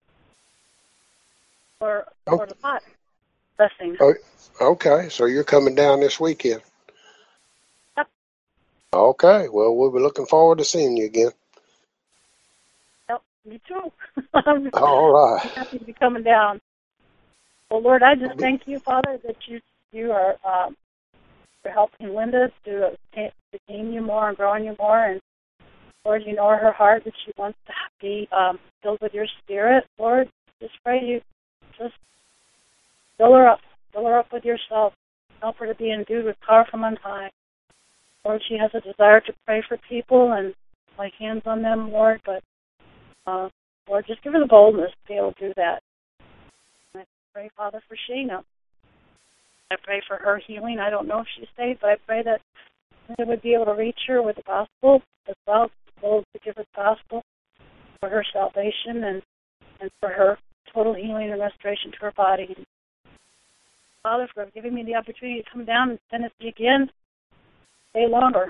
Speaker 13: for the pot blessing.
Speaker 1: Oh, okay, so you're coming down this weekend.
Speaker 13: Yep.
Speaker 1: Okay, well, we'll be looking forward to seeing you again.
Speaker 13: Yep, me too.
Speaker 1: All right.
Speaker 13: I'm happy to be coming down. Well, Lord, I just thank you, Father, that you are for helping Linda to gain you more and growing you more. And Lord, you know her heart that she wants to be filled with your Spirit. Lord, just pray you just fill her up with yourself. Help her to be endued with power from on high. Lord, she has a desire to pray for people and lay hands on them, Lord, but Lord, just give her the boldness to be able to do that. And I pray, Father, for Shayna. I pray for her healing. I don't know if she's saved, but I pray that Linda would be able to reach her with the gospel as well, to give her the gospel for her salvation and for her total healing and restoration to her body. And Father, for giving me the opportunity to come down and Tennessee again, stay longer.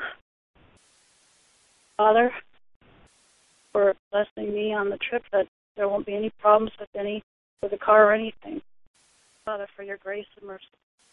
Speaker 13: Father, for blessing me on the trip, that there won't be any problems with the car or anything. Father, for your grace and mercy.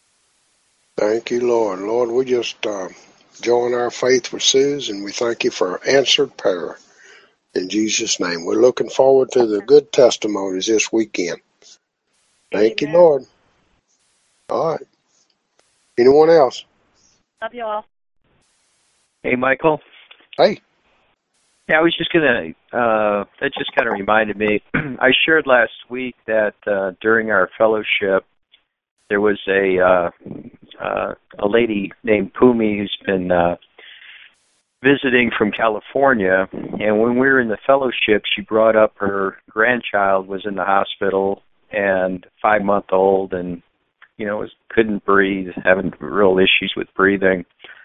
Speaker 1: Thank you, Lord. Lord, we just join our faith with Sue's, and we thank you for answered prayer. In Jesus' name, we're looking forward to the good testimonies this weekend. Thank you, Lord. All right. Anyone else?
Speaker 13: Love you all.
Speaker 2: Hey, Michael.
Speaker 1: Hey.
Speaker 2: Yeah, I was just going to, that just kind of reminded me, I shared last week that during our fellowship, there was a lady named Pumi who's been visiting from California, and when we were in the fellowship, she brought up her grandchild was in the hospital and 5-month-old, and couldn't breathe, having real issues with breathing.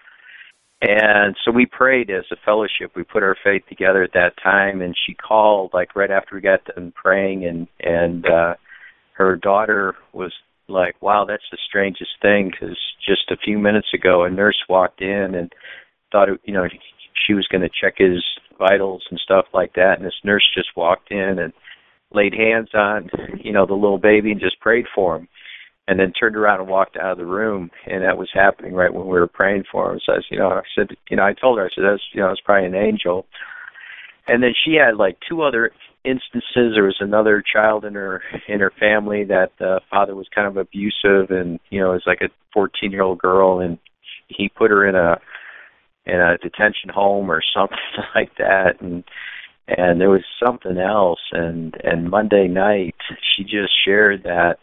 Speaker 2: And so we prayed as a fellowship. We put our faith together at that time, and she called right after we got done praying, and her daughter was like, wow, that's the strangest thing, because just a few minutes ago a nurse walked in and thought, she was going to check his vitals and stuff like that, and this nurse just walked in and laid hands on, the little baby and just prayed for him, and then turned around and walked out of the room, and that was happening right when we were praying for him. So I told her, it's probably an angel. And then she had 2 other instances. There was another child in her family that the father was kind of abusive, and it was like a 14-year-old girl, and he put her in a detention home or something like that, and there was something else. And Monday night she just shared that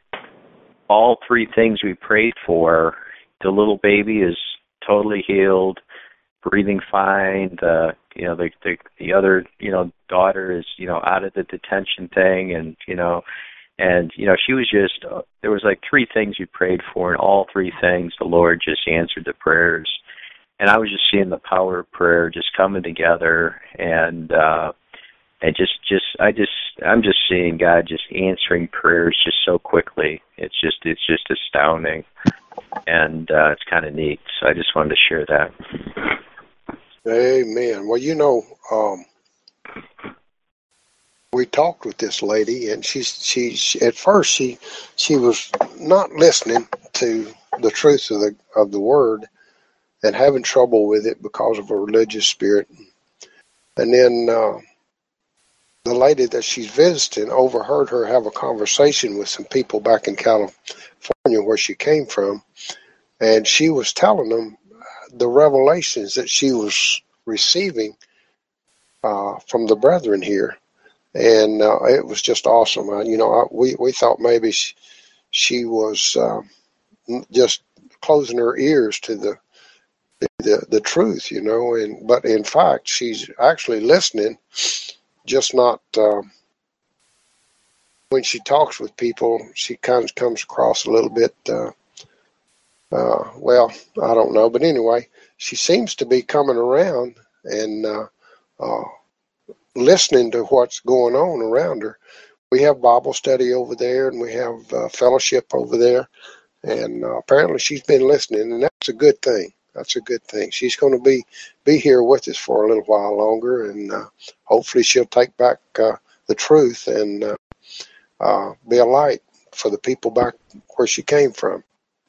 Speaker 2: all 3 things we prayed for, the little baby is totally healed, breathing fine. The other daughter is out of the detention thing, and she was just there was 3 things we prayed for, and all 3 things the Lord just answered the prayers. And I was just seeing the power of prayer just coming together, and I'm just seeing God just answering prayers just so quickly. It's just astounding, and it's kind of neat. So I just wanted to share that.
Speaker 1: Amen. Well, we talked with this lady, and she's at first she was not listening to the truth of the word, and having trouble with it because of a religious spirit. And then the lady that she's visiting overheard her have a conversation with some people back in California where she came from, and she was telling them the revelations that she was receiving from the brethren here. And it was just awesome. We thought maybe she was just closing her ears to the truth, but in fact, she's actually listening, just not, when she talks with people, she kind of comes across a little bit, well, I don't know, but anyway, she seems to be coming around and listening to what's going on around her. We have Bible study over there, and we have fellowship over there, and apparently she's been listening, and that's a good thing. That's a good thing. She's going to be here with us for a little while longer, and hopefully she'll take back the truth and be a light for the people back where she came from.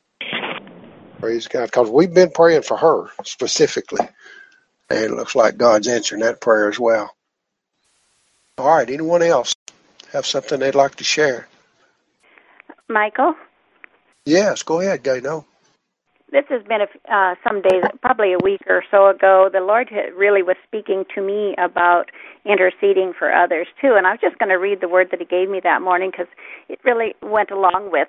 Speaker 1: Praise God, because we've been praying for her specifically, and it looks like God's answering that prayer as well. All right, anyone else have something they'd like to share?
Speaker 14: Michael?
Speaker 1: Yes, go ahead, Gano.
Speaker 14: This has been some days, probably a week or so ago. The Lord really was speaking to me about interceding for others, too. And I was just going to read the word that He gave me that morning because it really went along with,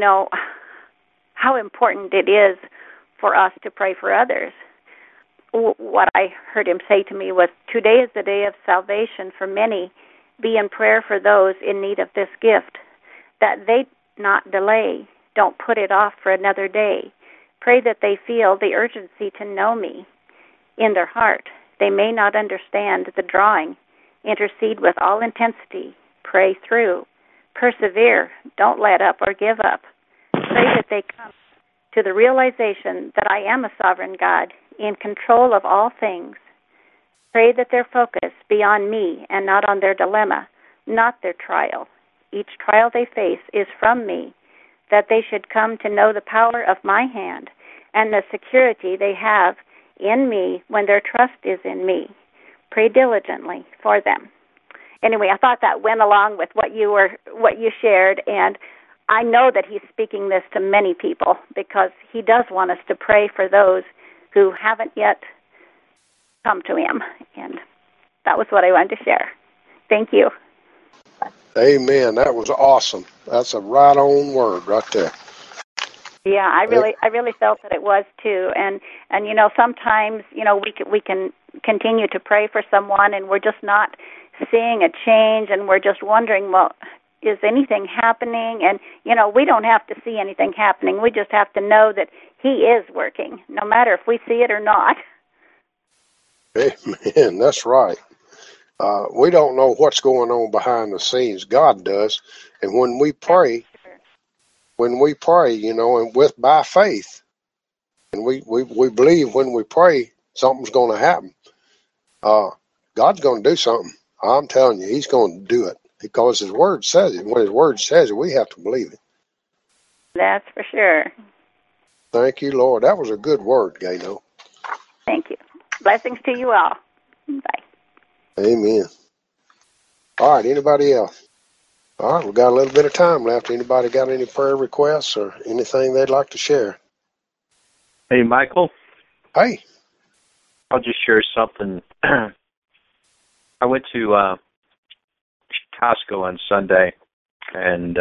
Speaker 14: how important it is for us to pray for others. What I heard Him say to me was, today is the day of salvation for many. Be in prayer for those in need of this gift, that they not delay. Don't put it off for another day. Pray that they feel the urgency to know me in their heart. They may not understand the drawing. Intercede with all intensity. Pray through. Persevere. Don't let up or give up. Pray that they come to the realization that I am a sovereign God in control of all things. Pray that their focus be on me and not on their dilemma, not their trial. Each trial they face is from me, that they should come to know the power of my hand and the security they have in me when their trust is in me. Pray diligently for them. Anyway, I thought that went along with what you shared, and I know that He's speaking this to many people because He does want us to pray for those who haven't yet come to Him, and that was what I wanted to share. Thank you.
Speaker 1: Amen. That was awesome. That's a right-on word right there.
Speaker 14: Yeah, I really felt that it was too, and sometimes we can continue to pray for someone, and we're just not seeing a change, and we're just wondering, well, is anything happening? And we don't have to see anything happening. We just have to know that He is working, no matter if we see it or not.
Speaker 1: Amen. That's right. We don't know what's going on behind the scenes. God does. And when we pray, and by faith, and we believe when we pray, something's going to happen. God's going to do something. I'm telling you, He's going to do it because His Word says it. When His Word says it, we have to believe it.
Speaker 14: That's for sure.
Speaker 1: Thank you, Lord. That was a good word, Gano.
Speaker 14: Thank you. Blessings to you all. Bye.
Speaker 1: Amen. All right, anybody else? All right, we've got a little bit of time left. Anybody got any prayer requests or anything they'd like to share?
Speaker 2: Hey, Michael.
Speaker 1: Hey.
Speaker 2: I'll just share something. I went to Costco on Sunday, and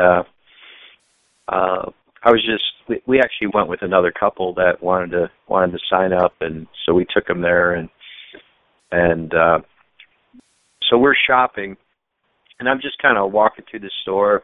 Speaker 2: we actually went with another couple that wanted to sign up, and so we took them there, and so we're shopping, and I'm just kind of walking through the store,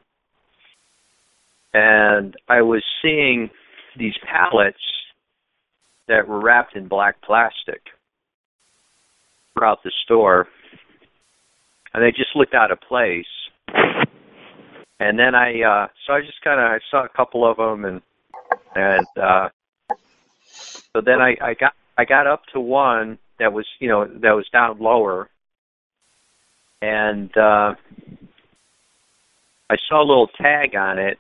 Speaker 2: and I was seeing these pallets that were wrapped in black plastic throughout the store, and they just looked out of place. And then I saw a couple of them, and so then I got up to one that was down lower, and I saw a little tag on it,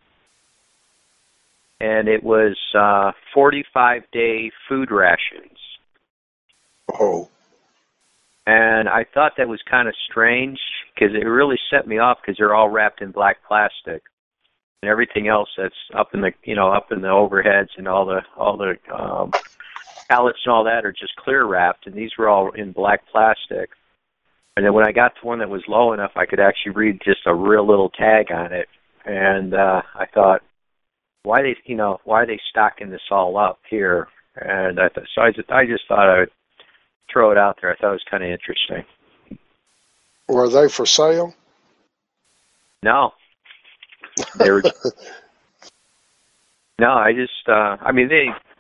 Speaker 2: and it was 45-day food rations.
Speaker 1: Oh.
Speaker 2: And I thought that was kind of strange because it really set me off because they're all wrapped in black plastic, and everything else that's up in the overheads and all the pallets and all that are just clear wrapped, and these were all in black plastic. And then when I got to one that was low enough, I could actually read just a real little tag on it. And I thought, why are they stocking this all up here? And I just thought I would throw it out there. I thought it was kind of interesting.
Speaker 1: Were they for sale?
Speaker 2: No. They were. No, I just. I mean,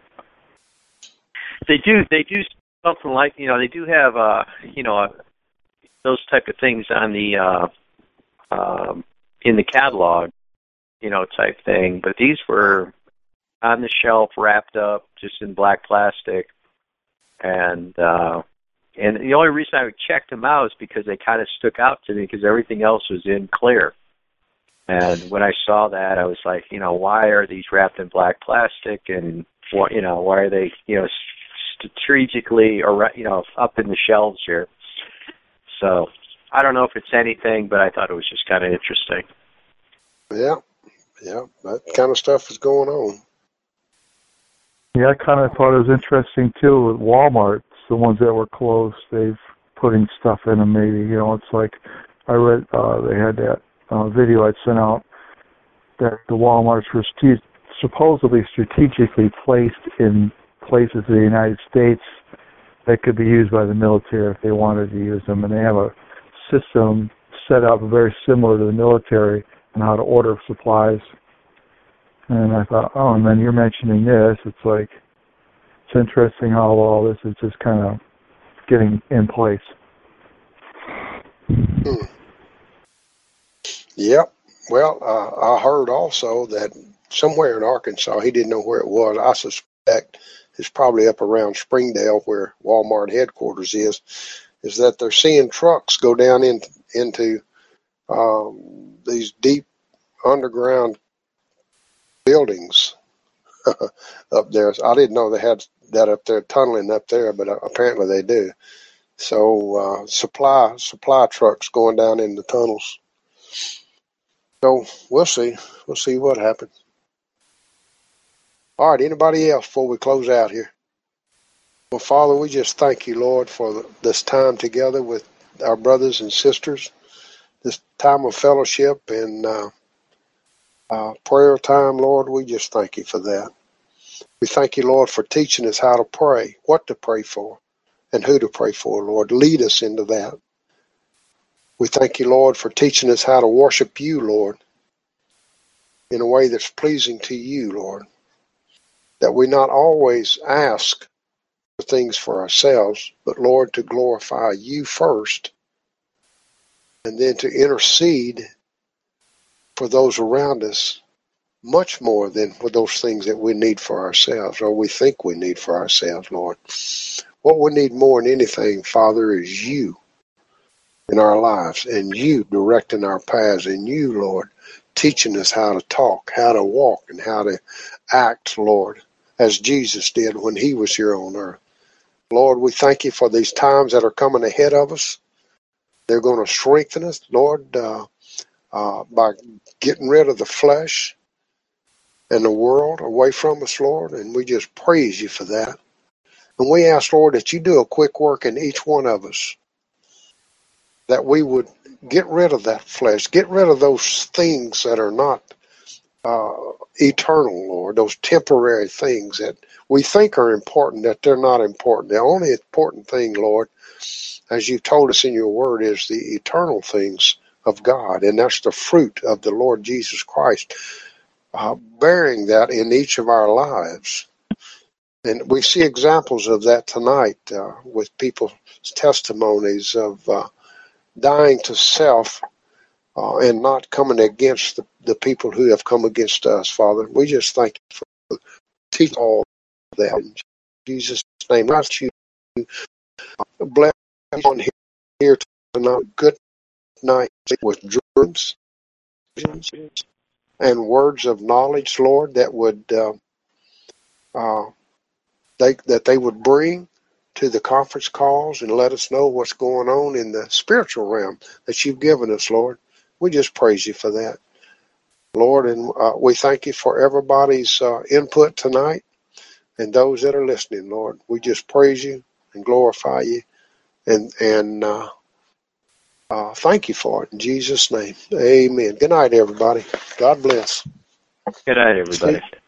Speaker 2: they do something like, they do have those type of things on the in the catalog, type thing. But these were on the shelf, wrapped up, just in black plastic, and the only reason I checked them out is because they kind of stuck out to me because everything else was in clear. And when I saw that, I was like, why are these wrapped in black plastic, and why are they, strategically or up in the shelves here? So I don't know if it's anything, but I thought it was just kind of interesting.
Speaker 1: Yeah, that kind of stuff is going on.
Speaker 5: Yeah, I kind of thought it was interesting too with Walmart. The ones that were closed, they've putting stuff in them. Maybe it's like I read they had that video I'd sent out that the Walmarts were supposedly strategically placed in places in the United States that could be used by the military if they wanted to use them, and they have a system set up very similar to the military on how to order supplies. And I thought, and then you're mentioning this. It's like, it's interesting how all this is just kind of getting in place.
Speaker 1: Yep. Well, I heard also that somewhere in Arkansas, he didn't know where it was. I suspect it's probably up around Springdale, where Walmart headquarters is that they're seeing trucks go down into these deep underground buildings up there. I didn't know they had that up there, tunneling up there, but apparently they do. So supply trucks going down in the tunnels. So we'll see what happens. All right, anybody else before we close out here? Well, Father, we just thank you, Lord, for this time together with our brothers and sisters, this time of fellowship and prayer time, Lord. We just thank you for that. We thank you, Lord, for teaching us how to pray, what to pray for, and who to pray for, Lord. Lead us into that. We thank you, Lord, for teaching us how to worship you, Lord, in a way that's pleasing to you, Lord. That we not always ask for things for ourselves, but, Lord, to glorify you first, and then to intercede for those around us much more than for those things that we need for ourselves, or we think we need for ourselves, Lord. What we need more than anything, Father, is you in our lives, and you directing our paths, and you, Lord, teaching us how to talk, how to walk, and how to act, Lord, as Jesus did when he was here on earth. Lord, we thank you for these times that are coming ahead of us. They're going to strengthen us, Lord, by getting rid of the flesh and the world away from us, Lord, and we just praise you for that. And we ask, Lord, that you do a quick work in each one of us, that we would get rid of that flesh, get rid of those things that are not eternal, Lord, those temporary things that we think are important, that they're not important. The only important thing, Lord, as you've told us in your word, is the eternal things of God, and that's the fruit of the Lord Jesus Christ, bearing that in each of our lives. And we see examples of that tonight with people's testimonies of dying to self and not coming against the people who have come against us, Father. We just thank you for teaching all of that. In Jesus' name, I ask you to bless everyone here tonight. Good night with dreams and words of knowledge, Lord, that would that they would bring to the conference calls and let us know what's going on in the spiritual realm that you've given us, Lord. We just praise you for that, Lord, and we thank you for everybody's input tonight and those that are listening, Lord. We just praise you and glorify you and Thank you for it in Jesus' name. Amen. Good night, everybody. God bless.
Speaker 2: Good night, everybody.
Speaker 1: Steve?